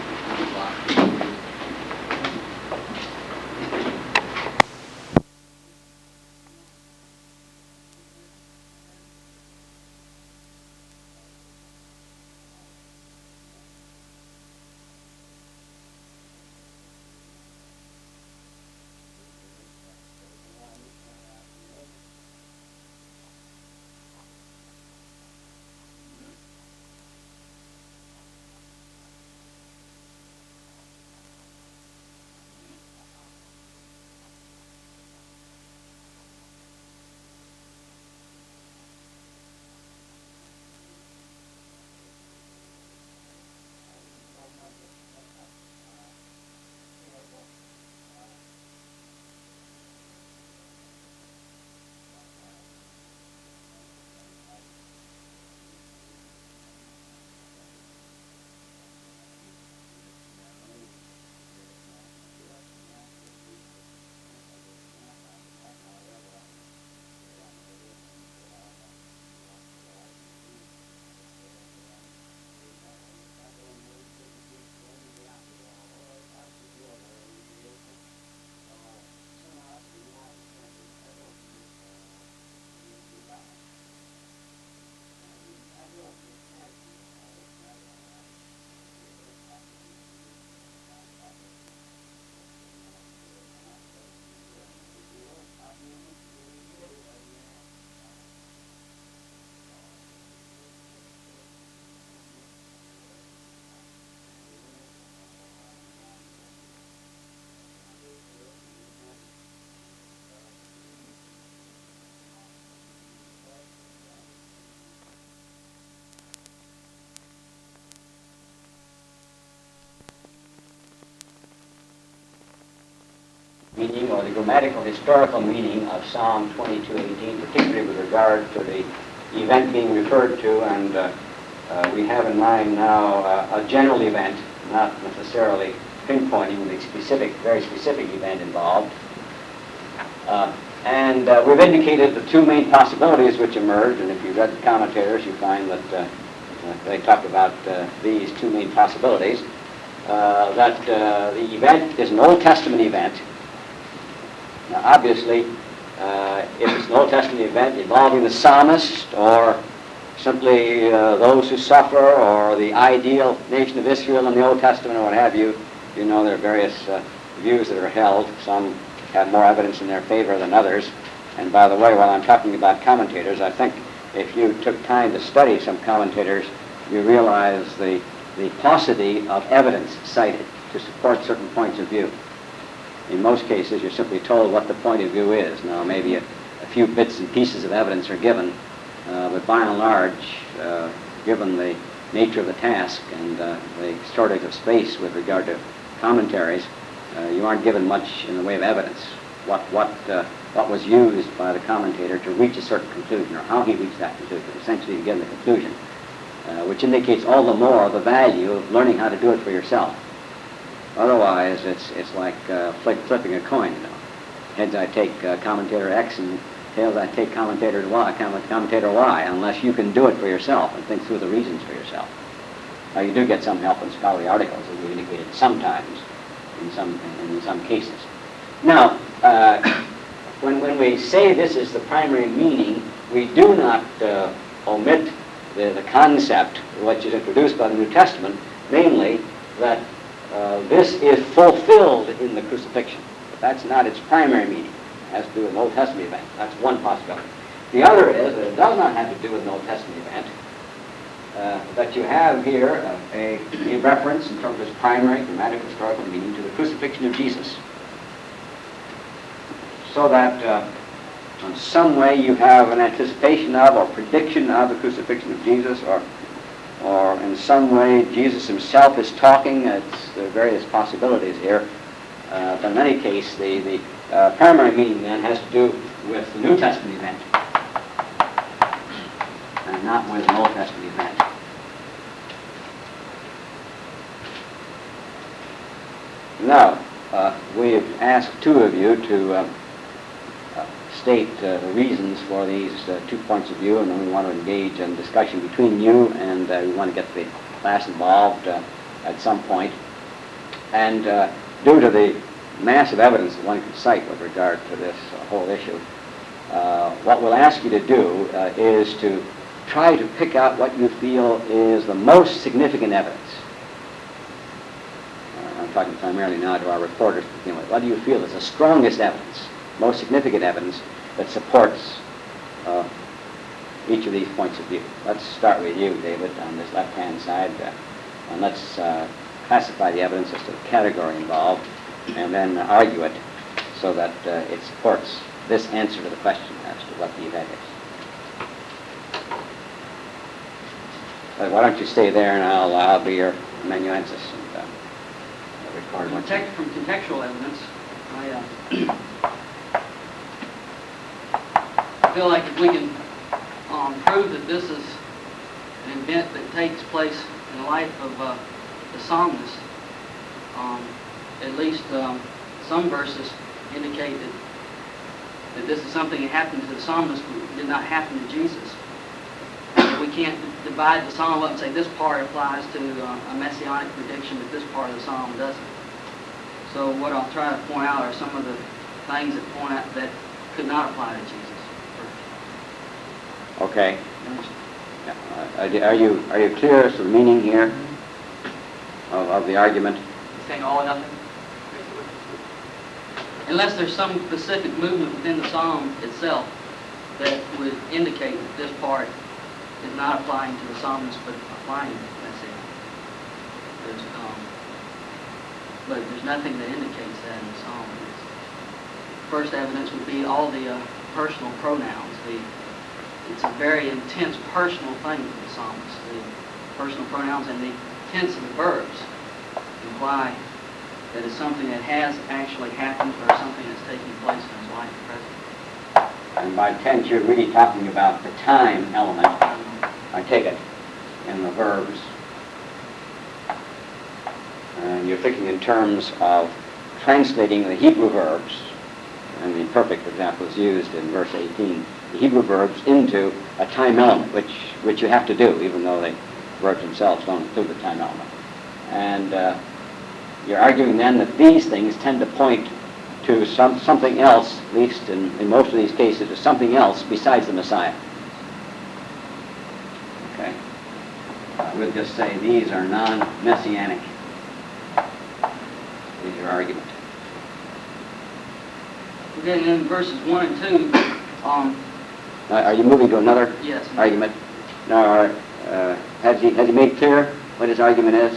Meaning or the grammatical historical meaning of Psalm 22:18, particularly with regard to the event being referred to, and we have in mind now a general event, not necessarily pinpointing the specific, very specific event involved. And we've indicated the two main possibilities which emerge, and if you read the commentators, you find that they talk about these two main possibilities. That the event is an Old Testament event. Now, obviously, if it's an Old Testament event involving the psalmist or simply those who suffer or the ideal nation of Israel in the Old Testament or what have you, you know there are various views that are held. Some have more evidence in their favor than others. And by the way, while I'm talking about commentators, I think if you took time to study some commentators, you realize the paucity of evidence cited to support certain points of view. In most cases, you're simply told what the point of view is. Now, maybe a few bits and pieces of evidence are given, but by and large, given the nature of the task and the shortage of space with regard to commentaries, you aren't given much in the way of evidence. What was used by the commentator to reach a certain conclusion, or how he reached that conclusion, essentially to get the conclusion, which indicates all the more the value of learning how to do it for yourself. Otherwise, it's like flipping a coin, you know. Heads I take commentator X, and tails I take commentator Y, unless you can do it for yourself and think through the reasons for yourself. Now, you do get some help in scholarly articles, as we indicated sometimes, in some cases. Now, when we say this is the primary meaning, we do not omit the concept which is introduced by the New Testament, namely that this is fulfilled in the crucifixion. But that's not its primary meaning. It has to do with an Old Testament event. That's one possibility. The other is that it does not have to do with an Old Testament event, that you have here a reference in terms of its primary grammatical historical meaning to the crucifixion of Jesus. So that in some way you have an anticipation of or prediction of the crucifixion of Jesus, or in some way Jesus himself is talking. There are various possibilities here. But in any case, the primary meaning then has to do with the New Testament event, and not with an Old Testament event. Now, we've asked two of you to state the reasons for these 2 points of view, and then we want to engage in discussion between you, and we want to get the class involved at some point. And due to the massive evidence that one could cite with regard to this whole issue, what we'll ask you to do is to try to pick out what you feel is the most significant evidence. I'm talking primarily now to our reporters to begin with. What do you feel is the strongest evidence, most significant evidence that supports each of these points of view? Let's start with you, David, on this left-hand side, and let's classify the evidence as to the category involved, and then argue it so that it supports this answer to the question as to what the event is. Why don't you stay there, and I'll be your amanuensis and record what you... From contextual evidence, I feel like if we can prove that this is an event that takes place in the life of the psalmist, at least some verses indicate that this is something that happened to the psalmist but did not happen to Jesus. We can't divide the psalm up and say this part applies to a messianic prediction, but this part of the psalm doesn't. So what I'll try to point out are some of the things that point out that could not apply to Jesus. Okay. Are you clear as to the meaning here of the argument? You're saying all or nothing? Unless there's some specific movement within the psalm itself that would indicate that this part is not applying to the psalmist, but applying to Messiah. But there's nothing that indicates that in the psalm. First evidence would be all the personal pronouns. It's a very intense personal thing for the psalmist. The personal pronouns and the tense of the verbs imply that it's something that has actually happened or something that's taking place in his life at present. And by tense, you're really talking about the time element, I take it, in the verbs. And you're thinking in terms of translating the Hebrew verbs, and the imperfect example is used in verse 18, the Hebrew verbs into a time element, which you have to do, even though the verbs themselves don't include the time element. And you're arguing then that these things tend to point to something else, at least in most of these cases, to something else besides the Messiah. Okay? We'll just say these are non-messianic. Is your argument. Okay, and then verses 1 and 2, are you moving to another yes, argument? No, has he made clear what his argument is?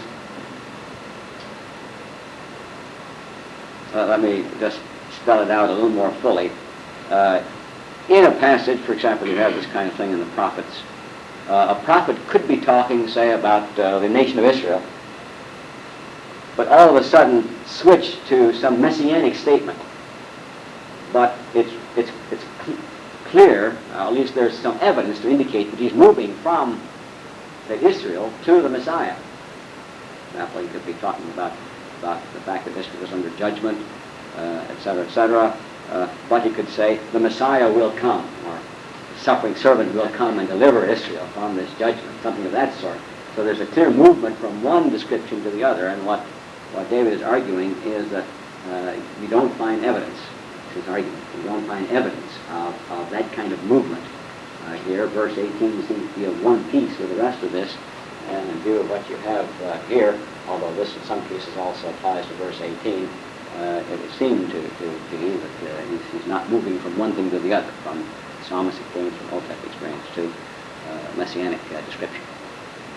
Let me just spell it out a little more fully. In a passage, for example, you have this kind of thing in the prophets. A prophet could be talking, say, about the nation of Israel, but all of a sudden switch to some messianic statement. But it's clear, at least there's some evidence to indicate that he's moving from Israel to the Messiah. For example, he could be talking about the fact that Israel is under judgment, etc. But he could say the Messiah will come, or the suffering servant will come and deliver Israel from this judgment, something of that sort. So there's a clear movement from one description to the other, and what David is arguing is that you don't find evidence. His argument. You don't find evidence of that kind of movement here. Verse 18 seems to be of one piece with the rest of this, and in view of what you have here, although this in some cases also applies to verse 18, it would seem to be that he's not moving from one thing to the other, from psalmist experience, from Old Testament experience to messianic description.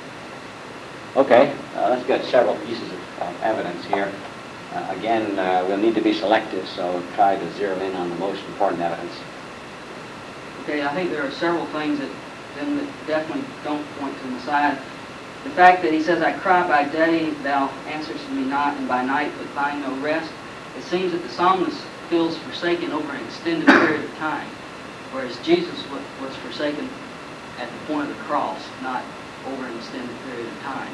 Okay, let's get several pieces of evidence here. Again, we'll need to be selective, so try to zero in on the most important evidence. Okay, I think there are several things that definitely don't point to the Messiah. The fact that he says, I cry by day, thou answerest me not, and by night but find no rest. It seems that the psalmist feels forsaken over an extended period of time, whereas Jesus was forsaken at the point of the cross, not over an extended period of time.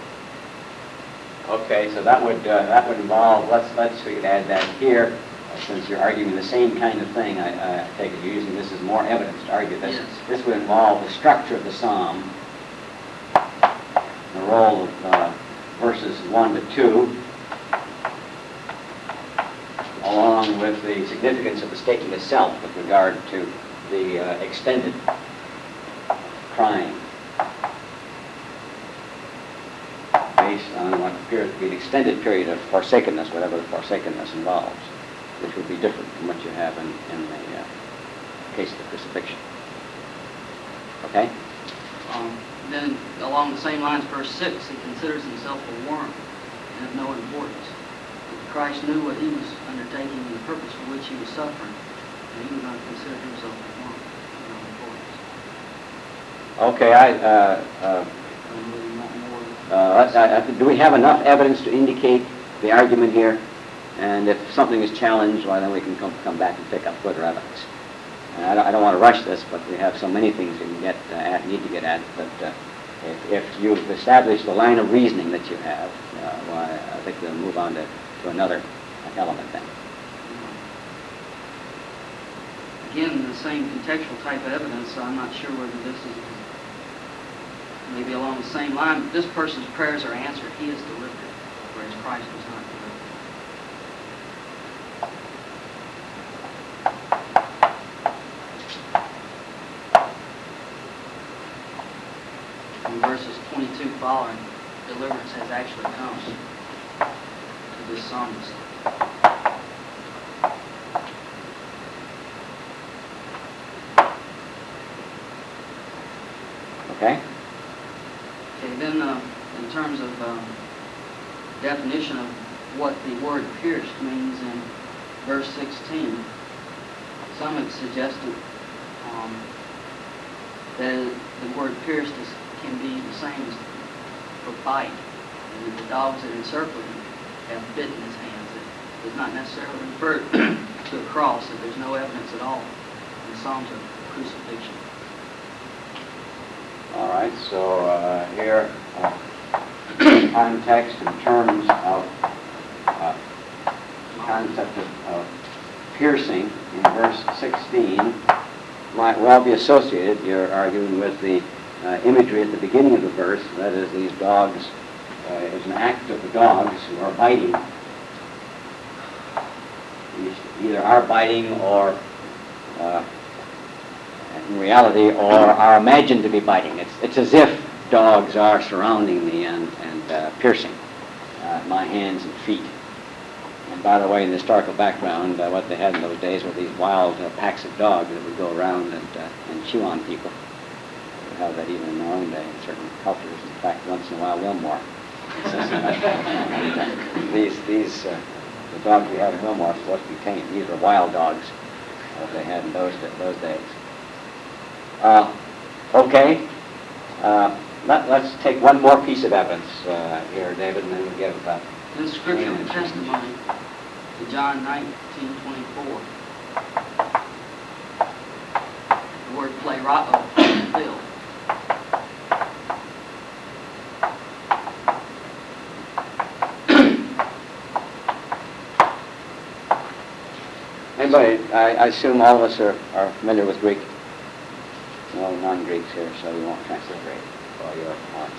Okay, so that would involve, let's we could add that here, since you're arguing the same kind of thing. I take it you're using this as more evidence to argue this. Yes. This would involve the structure of the psalm, the role of verses 1 to 2, along with the significance of the statement itself with regard to the extended crying, based on what appears to be an extended period of forsakenness, whatever the forsakenness involves, which would be different from what you have in the case of the crucifixion. Okay? Then, along the same lines, verse 6, he considers himself a worm and of no importance. Christ knew what he was undertaking and the purpose for which he was suffering, and he would not consider himself a worm of no importance. Okay, do we have enough evidence to indicate the argument here? And if something is challenged, well, then we can come back and pick up further evidence. And I don't want to rush this, but we have so many things we can get need to get at. But if you've established the line of reasoning that you have, well, I think we'll move on to another element then. Again, the same contextual type of evidence, so I'm not sure whether this is maybe along the same line. This person's prayers are answered. He is delivered, whereas Christ was not delivered. In verses 22 following, deliverance has actually come to this psalmist. Okay? Okay, then in terms of definition of what the word pierced means in verse 16, some have suggested that the word pierced can be the same as for bite. And the dogs that encircle him have bitten his hands. It does not necessarily refer to a cross, that there's no evidence at all in the Psalms of crucifixion. All right, so here, context in terms of concept of piercing in verse 16 might well be associated, you're arguing, with the imagery at the beginning of the verse, that is, these dogs, is an act of the dogs who are biting. These either are biting or in reality, or are imagined to be biting. It's as if dogs are surrounding me and piercing my hands and feet. And by the way, in the historical background, what they had in those days were these wild packs of dogs that would go around and chew on people. We have that even in our own day in certain cultures. In fact, once in a while, Wilmore. The dogs we have in Wilmore are supposed to be tame. These were wild dogs that they had in those days. Okay, let's take one more piece of evidence here, David, and then we'll give about... In scriptural testimony to John 19:24, the word plerao, fulfilled. Anybody, I assume all of us are familiar with Greek. No non-Greeks here, so we won't translate for you,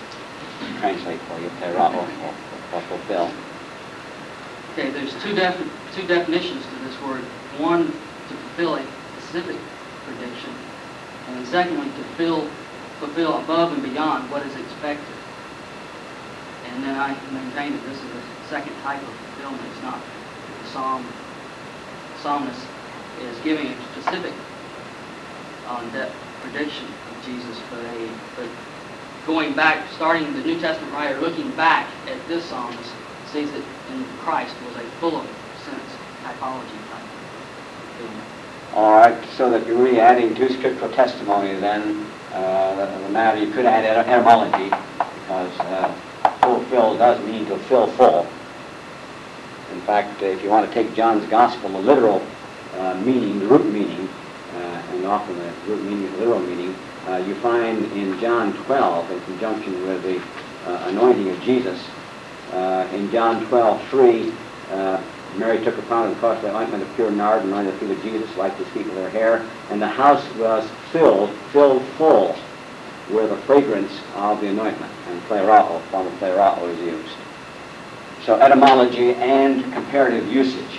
plerao, or fulfill. Okay, there's two definitions to this word. One, to fulfill a specific prediction, and then secondly, to fulfill above and beyond what is expected. And then I maintain that this is a second type of fulfillment. It's not the psalmist is giving a specific prediction of Jesus, but going back, starting the New Testament writer, looking back at this psalmist, sees that in Christ was a full of sense, typology type fulfillment. All right, so that you're really adding to scriptural testimony then, the matter, you could add etymology, because fulfill does mean to fill full. In fact, if you want to take John's Gospel, the literal meaning, the root meaning, and often the root meaning is the literal meaning, you find in John 12, in conjunction with the anointing of Jesus, in John 12:3, Mary took a pound of costly ointment of pure nard and anointed the feet of Jesus, like his feet with her hair, and the house was filled full with the fragrance of the anointment. And plerao, form of plerao is used. So etymology and comparative usage.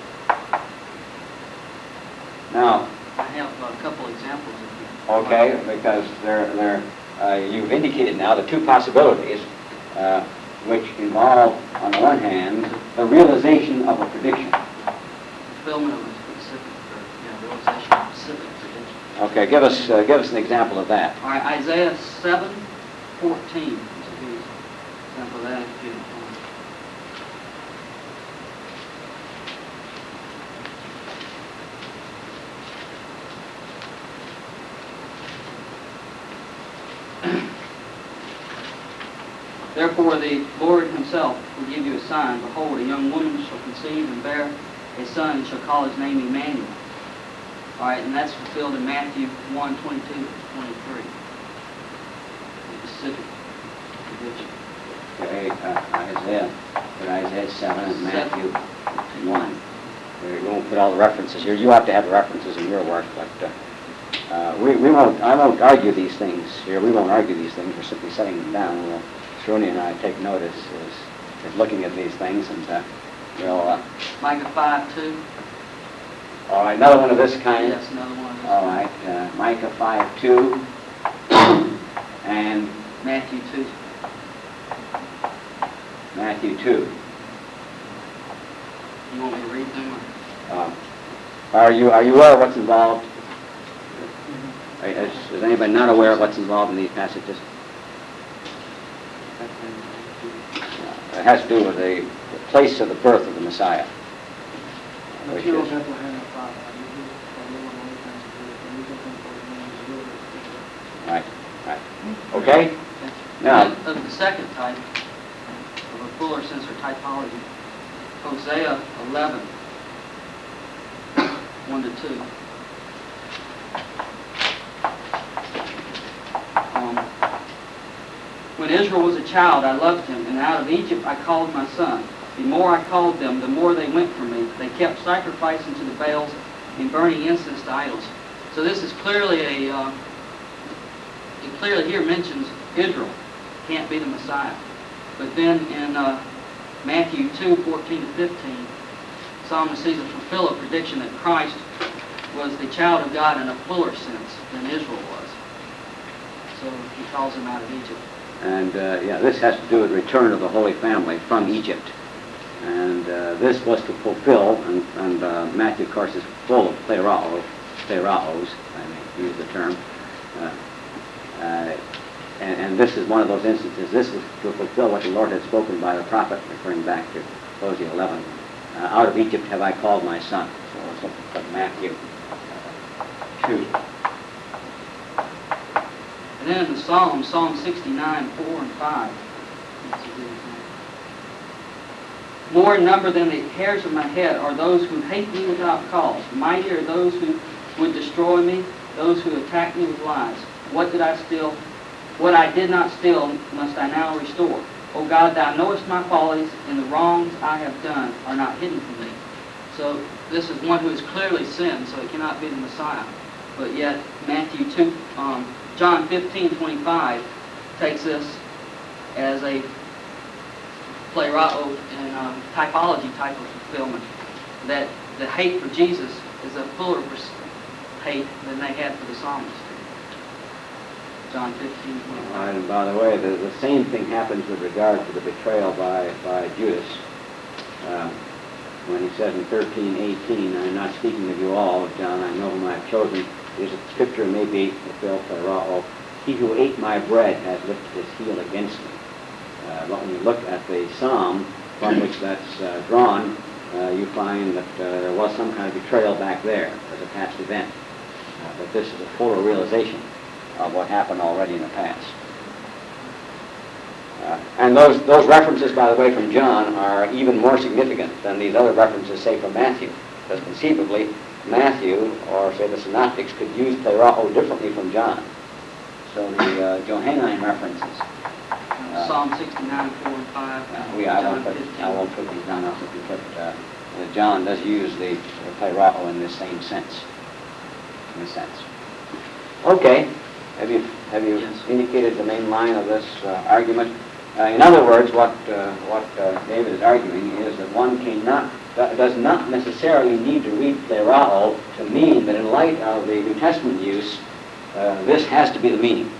Now, I have a couple examples of okay, because you've indicated now the two possibilities, which involve, on the one hand, the realization of a prediction. fulfillment of a specific, or realization of a specific prediction. Okay, give us an example of that. All right, Isaiah 7:14 is a good example of that. If you don't mind. Therefore the Lord himself will give you a sign. Behold, a young woman shall conceive and bear a son, and shall call his name Emmanuel. All right, and that's fulfilled in Matthew 1:22-23. Specific prediction. Okay, Isaiah 7 and Matthew 1. We won't put all the references here. You have to have the references in your work, but I won't argue these things here. We won't argue these things. We're simply setting them down. Shruni and I take notice is looking at these things, and we'll... Micah 5:2. All right, another one of this kind. Yes, another one of this. All right, Micah 5:2 and Matthew 2. Matthew 2. You want me to read them? Are you aware of what's involved? Is anybody not aware of what's involved in these passages? It has to do with the place of the birth of the Messiah. Which is, right. Okay? Now, Of the second type, of a fuller sense or typology, Hosea 11, 1-2. When Israel was a child, I loved him, and out of Egypt I called my son. The more I called them, the more they went from me. They kept sacrificing to the Baals and burning incense to idols. So this is clearly it clearly here mentions Israel. Can't be the Messiah. But then in Matthew 2:14-15, Psalmist sees a fulfill a prediction that Christ was the child of God in a fuller sense than Israel was. So he calls him out of Egypt. and this has to do with return of the Holy Family from Egypt. And this was to fulfill, and Matthew, of course, is full of pleraos, I may use the term. And this is one of those instances. This is to fulfill what the Lord had spoken by the prophet, referring back to Hosea 11. Out of Egypt have I called my son. So let's look at Matthew 2. And then in the Psalm 69, 4 and 5. That's a good example. More in number than the hairs of my head are those who hate me without cause. Mighty are those who would destroy me, those who attack me with lies. What did I steal? What I did not steal must I now restore. O God, thou knowest my follies, and the wrongs I have done are not hidden from thee. So this is one who has clearly sinned, so it cannot be the Messiah. But yet Matthew 2, John 15:25 takes this as a plerao and typology type of fulfillment, that the hate for Jesus is a fuller hate than they had for the psalmist. John 15:25. All right, and by the way, the same thing happens with regard to the betrayal by Judas. When he says in 13:18, I'm not speaking of you all, John, I know whom I have chosen, is that Scripture may be fulfilled, plerao, he who ate my bread has lifted his heel against me. But when you look at the psalm from which that's drawn, you find that there was some kind of betrayal back there as a past event. But this is a fuller realization of what happened already in the past. And those references, by the way, from John are even more significant than these other references, say, from Matthew. Because conceivably, Matthew, or say the Synoptics, could use plerao differently from John. So the Johannine references. Psalm 69, 4 and 5. I won't put these down. I'll simply put John does use the plerao in this same sense. Okay. Have you Yes. indicated the main line of this argument? In other words, what David is arguing is that one does not necessarily need to read plerao to mean that in light of the New Testament use, this has to be the meaning.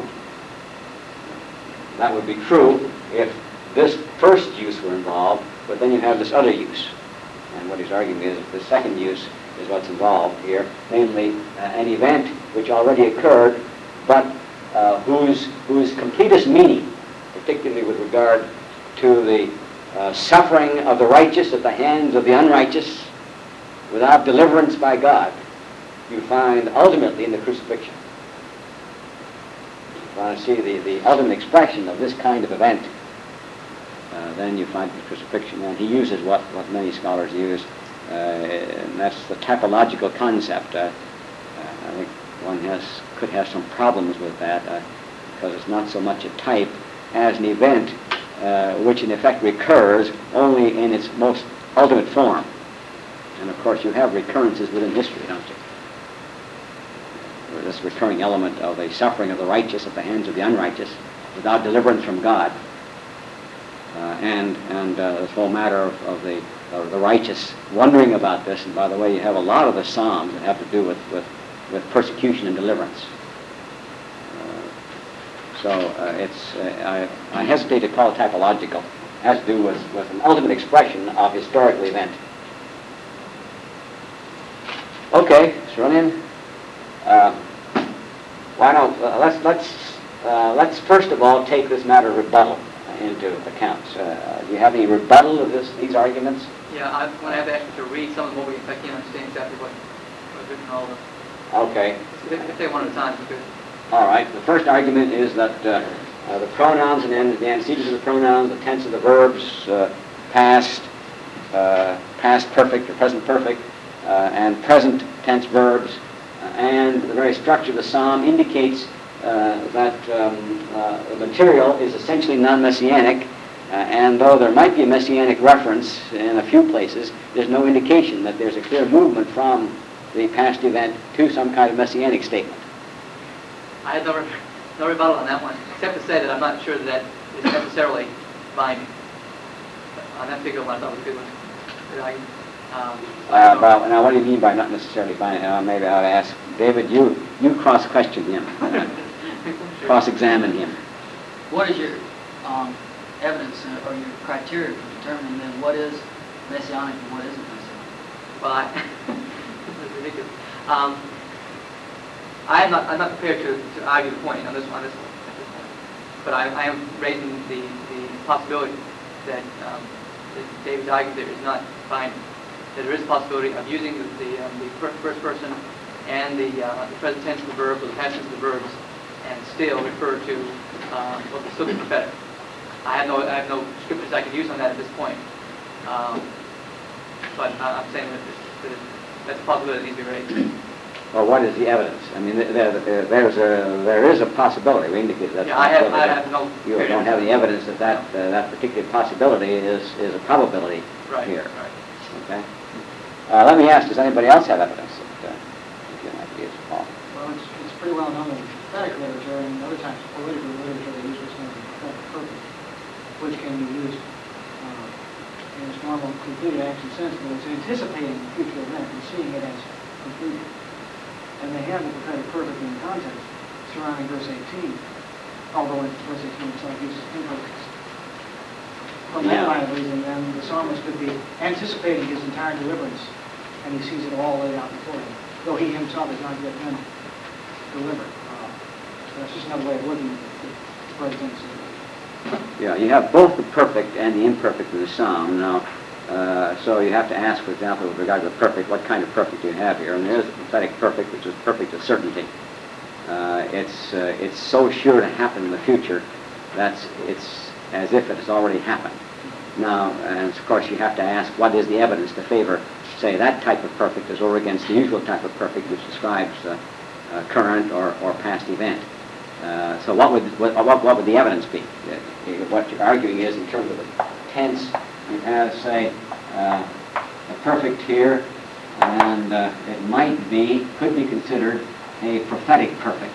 That would be true if this first use were involved, but then you have this other use. And what he's arguing is that the second use is what's involved here, namely an event which already occurred, but whose completest meaning, particularly with regard to the suffering of the righteous at the hands of the unrighteous, without deliverance by God, you find ultimately in the crucifixion. If you want to see the ultimate expression of this kind of event, then you find the crucifixion. And he uses what many scholars use, and that's the typological concept. I think one could have some problems with that because it's not so much a type as an event which in effect recurs only in its most ultimate form. And of course you have recurrences within history, don't you? This recurring element of the suffering of the righteous at the hands of the unrighteous without deliverance from God. And this whole matter of the righteous wondering about this. And by the way, you have a lot of the Psalms that have to do with persecution and deliverance. I hesitate to call it typological. It has to do with an ultimate expression of historical event. Okay, Sronian. Why don't let's first of all take this matter of rebuttal into account. Do you have any rebuttal of these arguments? Yeah, I want to have actually to read some of what if I can't understand exactly what's written all of them. Okay. If they one at a time, because. All right. The first argument is that the pronouns and the antecedents of the pronouns, the tense of the verbs, past perfect or present perfect, and present tense verbs, and the very structure of the psalm indicates that the material is essentially non-messianic, and though there might be a messianic reference in a few places, there's no indication that there's a clear movement from the past event to some kind of messianic statement. I had no rebuttal on that one, except to say that I'm not sure that is necessarily binding. On that particular one, I thought was a good one. Now, what do you mean by not necessarily binding? Maybe I ought to ask David. You cross-question him, cross-examine him. What is your evidence or your criteria for determining then what is messianic and what isn't messianic? Well, that's ridiculous. I'm not prepared to argue the point on this one at this point. But I am raising the possibility that David's argument there is not binding. That there is a possibility of using the first person and the present tense of the verb or the past tense of the verbs and still refer to what will still be prophetic. I have no scriptures I can use on that at this point. But I'm saying that that's a possibility that needs to be raised. Well, what is the evidence? I mean, there is a possibility. We indicated that. Yeah, I have no. You don't have any evidence that that particular possibility is a probability here. Right. Okay. Let me ask: does anybody else have evidence that you might be Paul? Well, it's pretty well known in prophetic literature and other types of political literature they use what's known as prophetic purpose, which can be used in its normal completed action sense, but it's anticipating the future event and seeing it as completed. And they have the prophetic purpose in context surrounding verse 18, although in verse 18 itself uses imperfects. From that line of reasoning, then, the psalmist could be anticipating his entire deliverance, and he sees it all laid out before him, though he himself has not yet been delivered. That's just another way of looking at the presidency. Yeah, you have both the perfect and the imperfect in the psalm. Now, so you have to ask, for example, with regard to the perfect, what kind of perfect do you have here? And there's the prophetic perfect, which is perfect of certainty. It's so sure to happen in the future that it's as if it has already happened. Now, and of course, you have to ask, what is the evidence to favor, say, that type of perfect as over against the usual type of perfect, which describes current or past event. So what would the evidence be? What you're arguing is, in terms of the tense, you have, say, a perfect here, and it could be considered a prophetic perfect.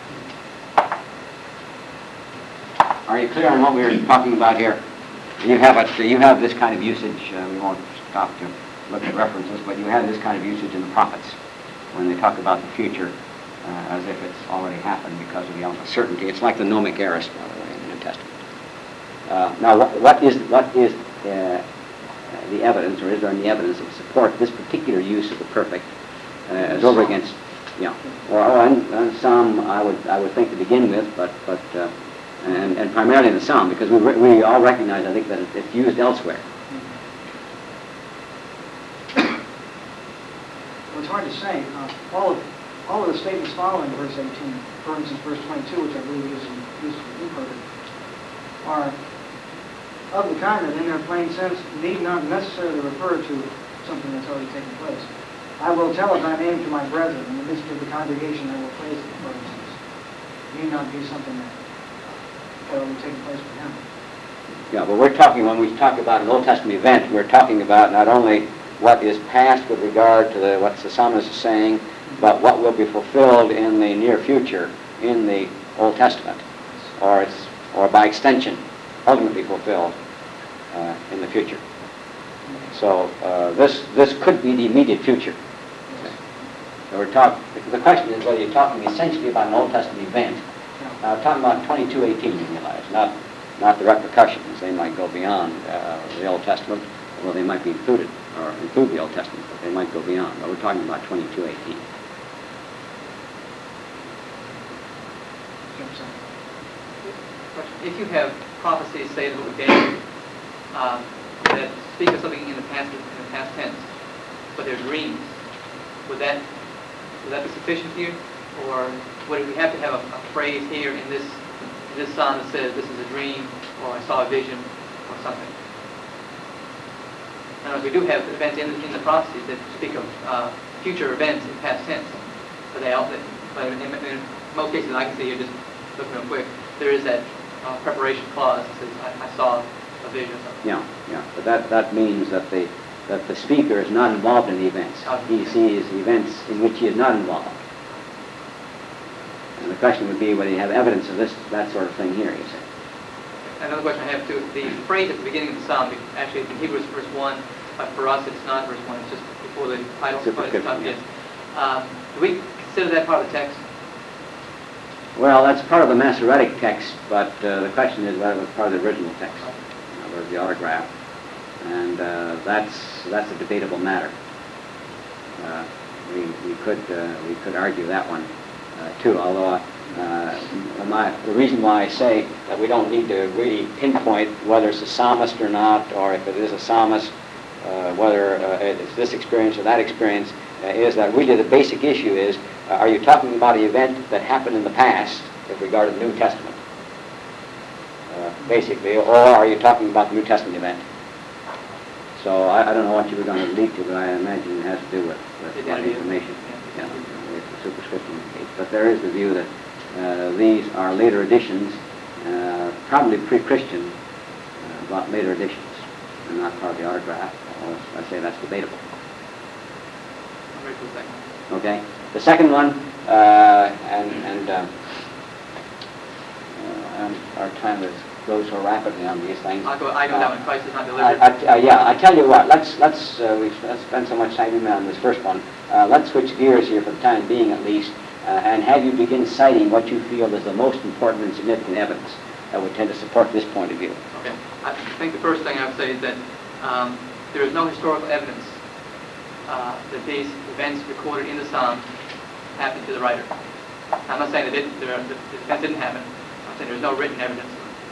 Are you clear on what we were talking about here? You have this kind of usage. We won't stop to look at references, but you have this kind of usage in the prophets when they talk about the future as if it's already happened because of the element of certainty. It's like the gnomic aorist, by the way, in the New Testament. Now, what is the evidence, or is there any evidence that would support this particular use of the perfect as over against, and some I would think to begin with, but and primarily in the Psalm, because we all recognize, I think, that it's used elsewhere. Well, it's hard to say. All of the statements following verse 18, for instance, verse 22, which I believe is used for imperfect, are of the kind that, in their plain sense, need not necessarily refer to something that's already taken place. I will tell of thy name to my brethren. In the midst of the congregation I will praise thee, for instance. Need not be something that had already taken place for him. Yeah, but when we talk about an Old Testament event, we're talking about not only what is past with regard to what the psalmist is saying, but what will be fulfilled in the near future in the Old Testament, or by extension, ultimately fulfilled in the future. So this could be the immediate future. So the question is whether you're talking essentially about an Old Testament event. Now, we're talking about 22:18, you realize, not the repercussions. They might go beyond the Old Testament, although they might be include the Old Testament, but they might go beyond. But we're talking about 22:18. If you have prophecies, say in the book of Daniel, that speak of something in the past tense, but they're dreams, would that be sufficient here, or would we have to have a phrase here in this psalm that says this is a dream, or I saw a vision, or something? Now, we do have events in the prophecies that speak of future events in past tense, but in most cases, I can see here, just looking real quick, there is that preparation clause that says I saw a vision or something. Yeah, but that means that the speaker is not involved in the events. He sees events in which he is not involved. And the question would be whether you have evidence of that sort of thing here, you say. Another question I have too, the phrase at the beginning of the psalm, actually in Hebrews verse 1, but for us it's not verse 1, it's just before the title. Superscription, yes. Do we consider that part of the text? Well, that's part of the Masoretic text, but the question is whether it was part of the original text, or the autograph, and that's a debatable matter. We could argue that one too, although the reason why I say that we don't need to really pinpoint whether it's a psalmist or not, or if it is a psalmist, whether it's this experience or that experience, is that really the basic issue is, are you talking about an event that happened in the past with regard to the New Testament, basically, or are you talking about the New Testament event? So I don't know what you were going to lead to, but I imagine it has to do with that information. Yeah, with the superscription case. But there is the view that these are later editions, probably pre-Christian, but later editions, and not part of the autograph. I say that's debatable. I'm ready for the second one. Okay. The second one, and our time goes so rapidly on these things. I go down when Christ is not delivered. I tell you what. Let's we've spent so much time on this first one. Let's switch gears here for the time being, at least, and have you begin citing what you feel is the most important and significant evidence that would tend to support this point of view. Okay. I think the first thing I would say is that there is no historical evidence that these events recorded in the Psalm happened to the writer. I'm not saying that the defense didn't happen. I'm saying there's no written evidence.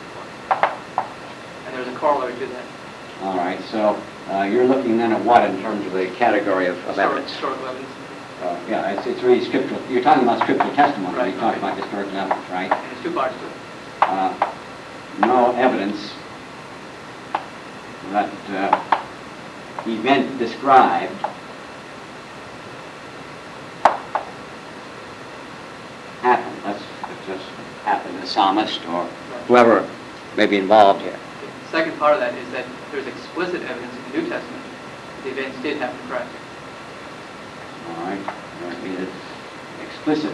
And there's a corollary to that. All right, so you're looking then at what in terms of the category of evidence? Historical evidence. Yeah, it's really scriptural. You're talking about scriptural testimony. Right, You're talking right. about historical evidence, right? And there's two parts to it. No evidence that event described happened. Let's just happen. The psalmist or whoever may be involved here. The second part of that is that there's explicit evidence in the New Testament that the events did happen to Christ. All right, that means it's explicit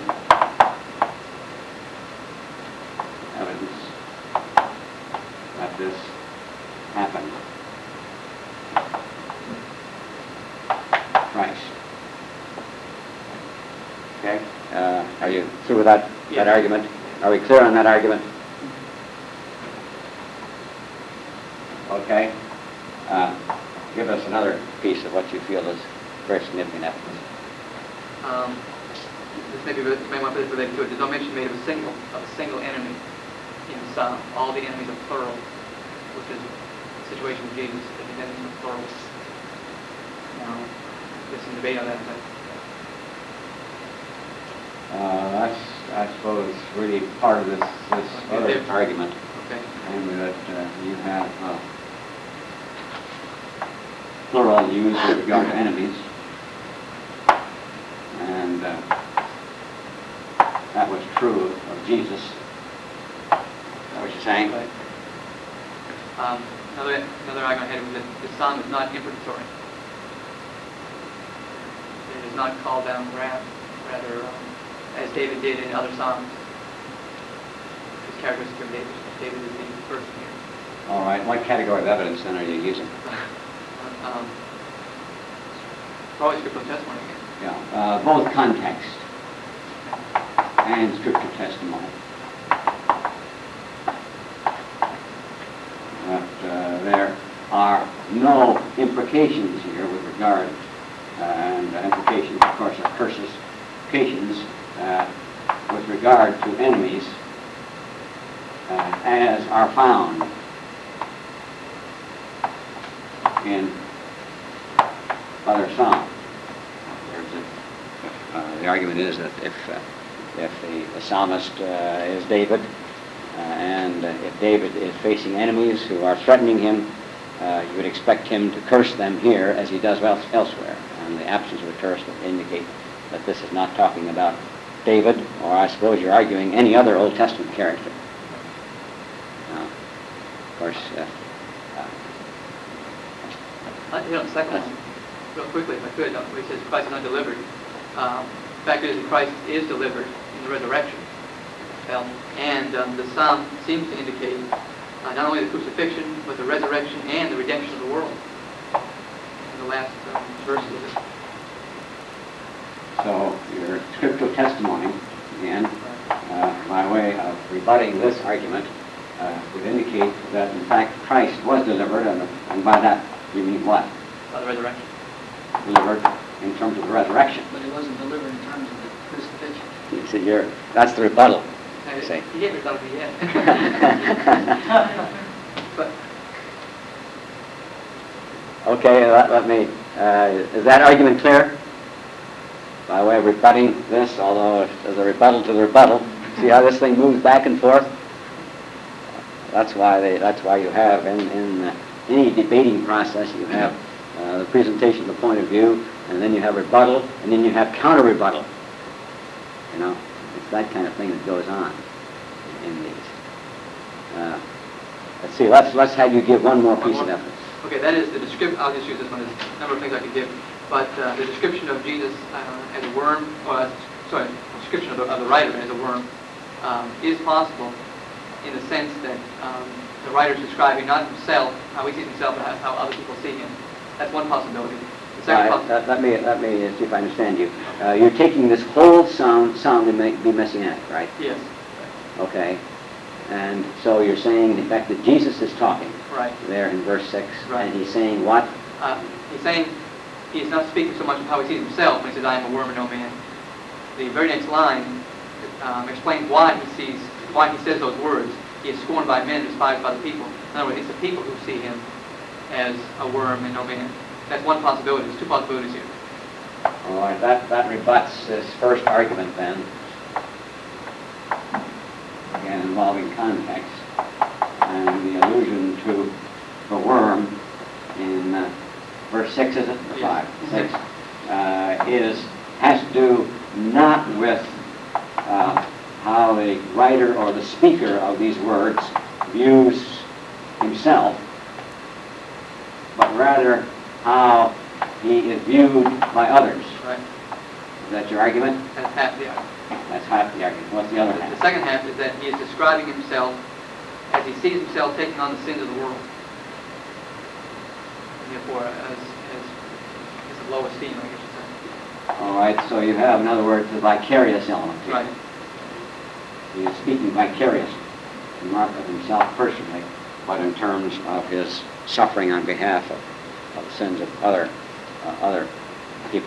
evidence that this happened. Christ. Okay, are you through with that Yes. argument? Are we clear on that argument? Okay. Give us another piece of what you feel is very significant evidence. This may want to be related to it. There's no mention made of a single enemy in the Psalm. All the enemies are plural, which is the situation with Jesus, that his enemies are plural. Now, there's some debate on that. That's, I suppose, really part of this other argument, Okay. namely that you have plural used with regard to enemies, and that was true of Jesus. Is that what you're saying? Right. Another argument I had was that the Psalm is not imprecatory. It does not call down wrath, rather, as David did in other Psalms. His characteristic of David. David is the person here. All right. What category of evidence then are you using? Probably scriptural testimony again. Yeah, both context and scripture testimony. But there are no implications here with regard, and implications, of course, are curses, implications with regard to enemies as are found in other psalms. The argument is that if the psalmist is David, and if David is facing enemies who are threatening him, you would expect him to curse them here as he does elsewhere. And the absence of a curse would indicate that this is not talking about David, or I suppose you're arguing any other Old Testament character. Now, of course, I'll hit on the second one real quickly, if I could, where he says Christ is not delivered. The fact is that Christ is delivered in the resurrection. And the Psalm seems to indicate not only the crucifixion, but the resurrection and the redemption of the world in the last verses of it. so your scriptural testimony, again, by way of rebutting this argument, would indicate that, in fact, Christ was delivered, and by that you mean what? By the resurrection. Delivered in terms of the resurrection. But it wasn't delivered in terms of the crucifixion. You see, that's the rebuttal. See. He didn't result me yet. But Okay, let me, is that argument clear? By way of rebutting this, although there's a rebuttal to the rebuttal, see how this thing moves back and forth? That's why you have in any debating process, you have the presentation of the point of view, and then you have rebuttal, and then you have counter-rebuttal. You know, it's that kind of thing that goes on in these. Let's see, let's have you give one more piece of evidence. okay, that is the description. I'll just use this one. There's a number of things I could give, but the description of Jesus as a worm, or sorry, the description of the writer as a worm is possible in the sense that the writer is describing not himself, how he sees himself, but how other people see him. That's one possibility. The second possibility. Let me see if I understand you. You're taking this whole sound to be messianic, right? Yes. Okay. And so you're saying, in effect, that Jesus is talking Right. there in verse 6. Right. And he's saying what? He's saying he's not speaking so much of how he sees himself when he says, I am a worm and no man. The very next line, explains why he says those words. He is scorned by men, despised by the people. In other words, it's the people who see him as a worm and no man. That's one possibility. There's two possibilities here. All right, that rebuts this first argument then, again involving context, and the allusion to the worm in verse 6, is it? Or 5? 6, has to do not with how the writer or the speaker of these words views himself, but rather how he is viewed by others. Right. Is that your argument? That's half the argument. That's half the argument. What's the other The half? second half is that he is describing himself as he sees himself taking on the sins of the world. And therefore, as of low esteem, I guess you say. All right, so you have, in other words, the vicarious element here. Right. He is speaking vicariously, not of himself personally, but in terms of his suffering on behalf of the sins of other people.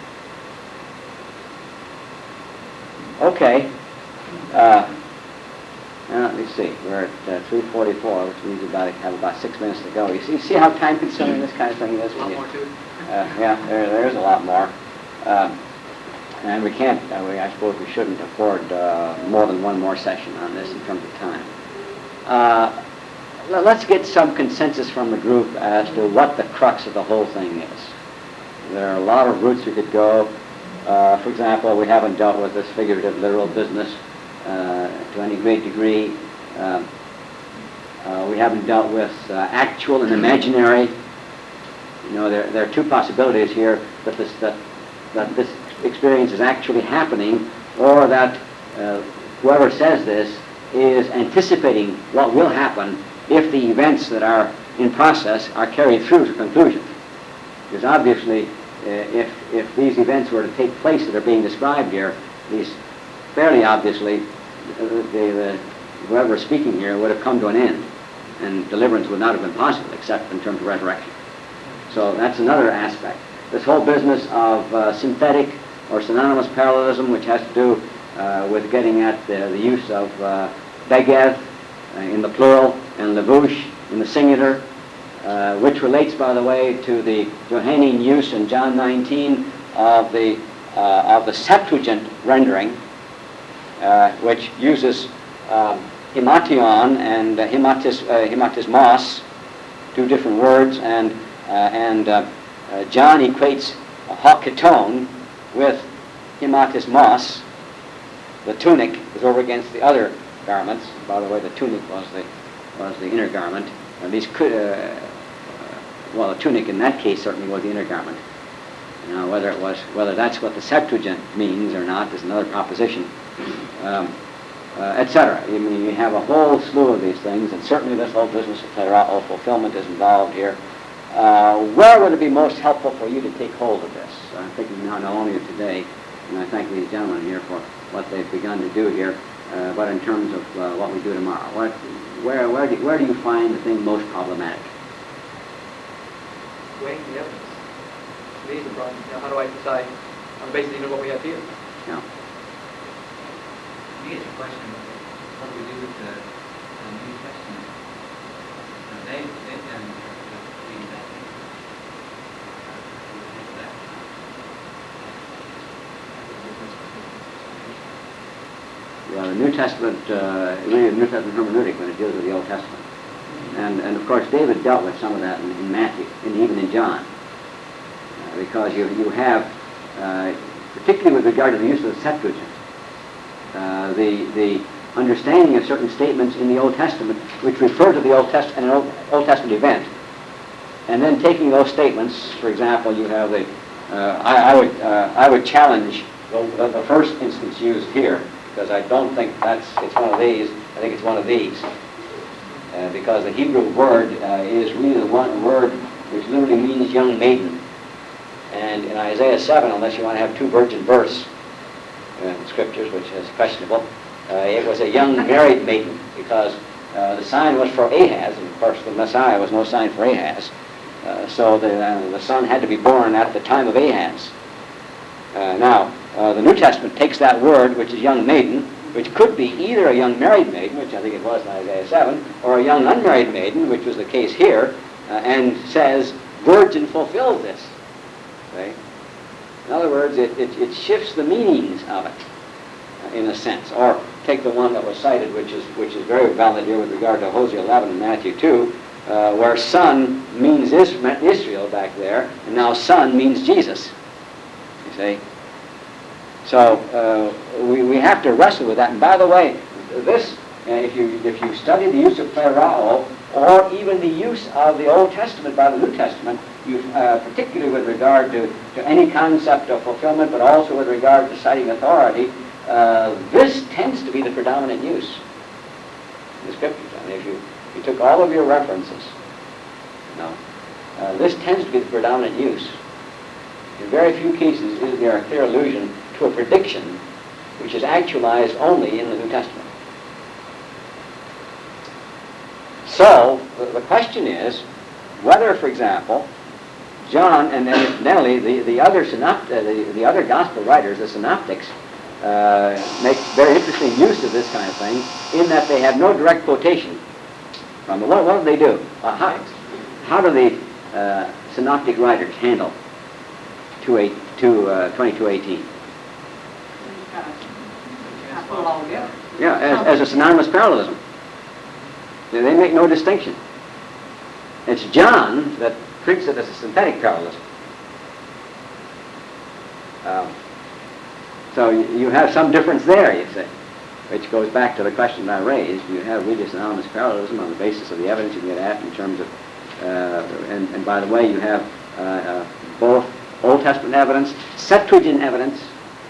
Okay. Now let me see. We're at 3:44, which means we have about 6 minutes to go. You see how time-consuming this kind of thing is? A lot more to it. Yeah, there's a lot more. And we can't, I suppose we shouldn't afford more than one more session on this in terms of time. Let's get some consensus from the group as to what the crux of the whole thing is. There are a lot of routes we could go. For example, we haven't dealt with this figurative literal business to any great degree. We haven't dealt with actual and imaginary. You know, there are two possibilities here, that this experience is actually happening, or that whoever says this is anticipating what will happen if the events that are in process are carried through to conclusion. Because obviously, if these events were to take place that are being described here, these fairly obviously, whoever is speaking here would have come to an end, and deliverance would not have been possible except in terms of resurrection. So that's another aspect. This whole business of synthetic or synonymous parallelism, which has to do with getting at the use of begeth in the plural and levush in the singular, which relates, by the way, to the Johannine use in John 19 of the Septuagint rendering, which uses hemation and hematismos, two different words, and John equates haketon with hematismos. The tunic is over against the other garments. By the way, the tunic was the inner garment. And these could, the tunic in that case certainly was the inner garment. Now, whether that's what the Septuagint means or not is another proposition, etc. I mean, you have a whole slew of these things, and certainly this whole business of Plerao fulfillment is involved here. Where would it be most helpful for you to take hold of this? I'm thinking now not only of today, and I thank these gentlemen here for what they've begun to do here, but in terms of what we do tomorrow. Where do you find the thing most problematic? Weighing the evidence. These are problems. How do I decide on the basis of what we have here? Yeah. I think it's a question of what we do with the New Testament. They've done reading that. Well, the New Testament, really the New Testament hermeneutic when it deals with the Old Testament. And of course, David dealt with some of that in Matthew, and even in John. Because you have, particularly with regard to the use of the Septuagint, the understanding of certain statements in the Old Testament which refer to the Old Testament event, and then taking those statements. For example, you have the I would challenge the first instance used here, because I don't think it's one of these. I think it's one of these, because the Hebrew word is really the one word which literally means young maiden. And in Isaiah 7, unless you want to have two virgin births in scriptures, which is questionable, it was a young married maiden, because the sign was for Ahaz, and of course the Messiah was no sign for Ahaz. So the son had to be born at the time of Ahaz. Now, the New Testament takes that word, which is young maiden, which could be either a young married maiden, which I think it was in Isaiah 7, or a young unmarried maiden, which was the case here, and says, virgin fulfills this. Okay? In other words, it shifts the meanings of it, in a sense. Or take the one that was cited, which is very valid here with regard to Hosea 11 and Matthew 2, where son means Israel back there, and now son means Jesus. You see? So we have to wrestle with that. And by the way, this, if you study the use of plerao, or even the use of the Old Testament by the New Testament, particularly with regard to any concept of fulfillment, but also with regard to citing authority, this tends to be the predominant use in the Scriptures. I mean, if you took all of your references, this tends to be the predominant use. In very few cases is there a clear allusion to a prediction which is actualized only in the New Testament. So, the question is whether, for example, John, and then incidentally, the other gospel writers, the synoptics, make very interesting use of this kind of thing in that they have no direct quotation from it. What do they do? How do the synoptic writers handle 22:18? Put it all together. Yeah, as a synonymous parallelism. They make no distinction. It's John that treats it as a synthetic parallelism. So you have some difference there, you say, which goes back to the question I raised. You have really synonymous parallelism on the basis of the evidence you get at in terms of, and by the way, you have both Old Testament evidence, Septuagint evidence,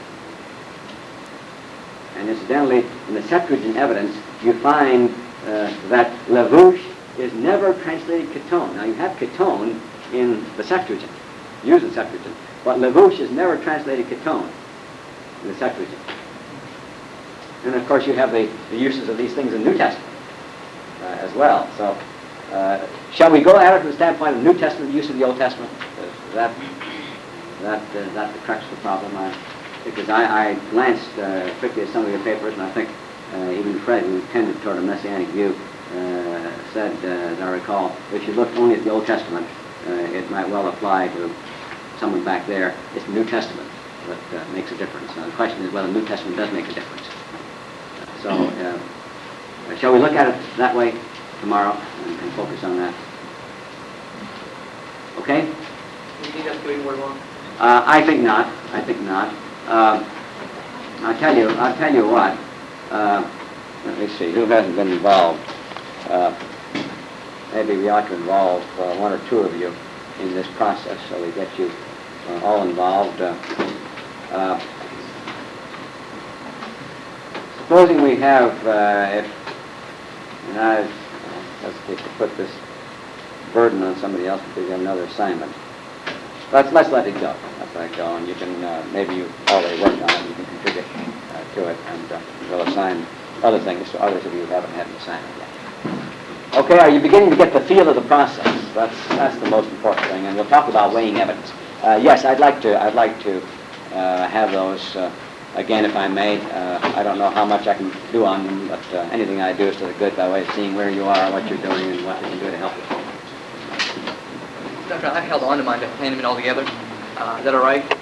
and incidentally, in the Septuagint evidence, you find that lavush is never translated ketone. Now, you have ketone in the Septuagint, use the Septuagint, but lavush is never translated ketone in the Septuagint. And of course, you have the uses of these things in the New Testament as well. So, shall we go at it from the standpoint of the New Testament use of the Old Testament? Is that the crux of the problem? Because I glanced quickly at some of your papers, and I think even Fred, who tended toward a messianic view, said, as I recall, if you looked only at the Old Testament, it might well apply to someone back there. It's the New Testament that makes a difference. Now, the question is whether the New Testament does make a difference. So, shall we look at it that way tomorrow and focus on that? Okay? Do you think that's going more long? I think not. I think not. I'll tell you what. Let me see. Who hasn't been involved? Maybe we ought to involve one or two of you in this process, so we get you all involved. Supposing we have, and I hesitate to put this burden on somebody else because you have another assignment. Let's let it go. Let it go, and you can maybe you already worked on it. You can contribute to it, and we'll assign other things to others of you who haven't had an assignment yet. Okay, are you beginning to get the feel of the process? That's the most important thing, and we'll talk about weighing evidence. Yes, I'd like to have those again, if I may. I don't know how much I can do on them, but anything I do is to the good by way of seeing where you are, what you're doing, and what we can do to help you. Doctor, I held on to mine to hand them in all together. Is that all right?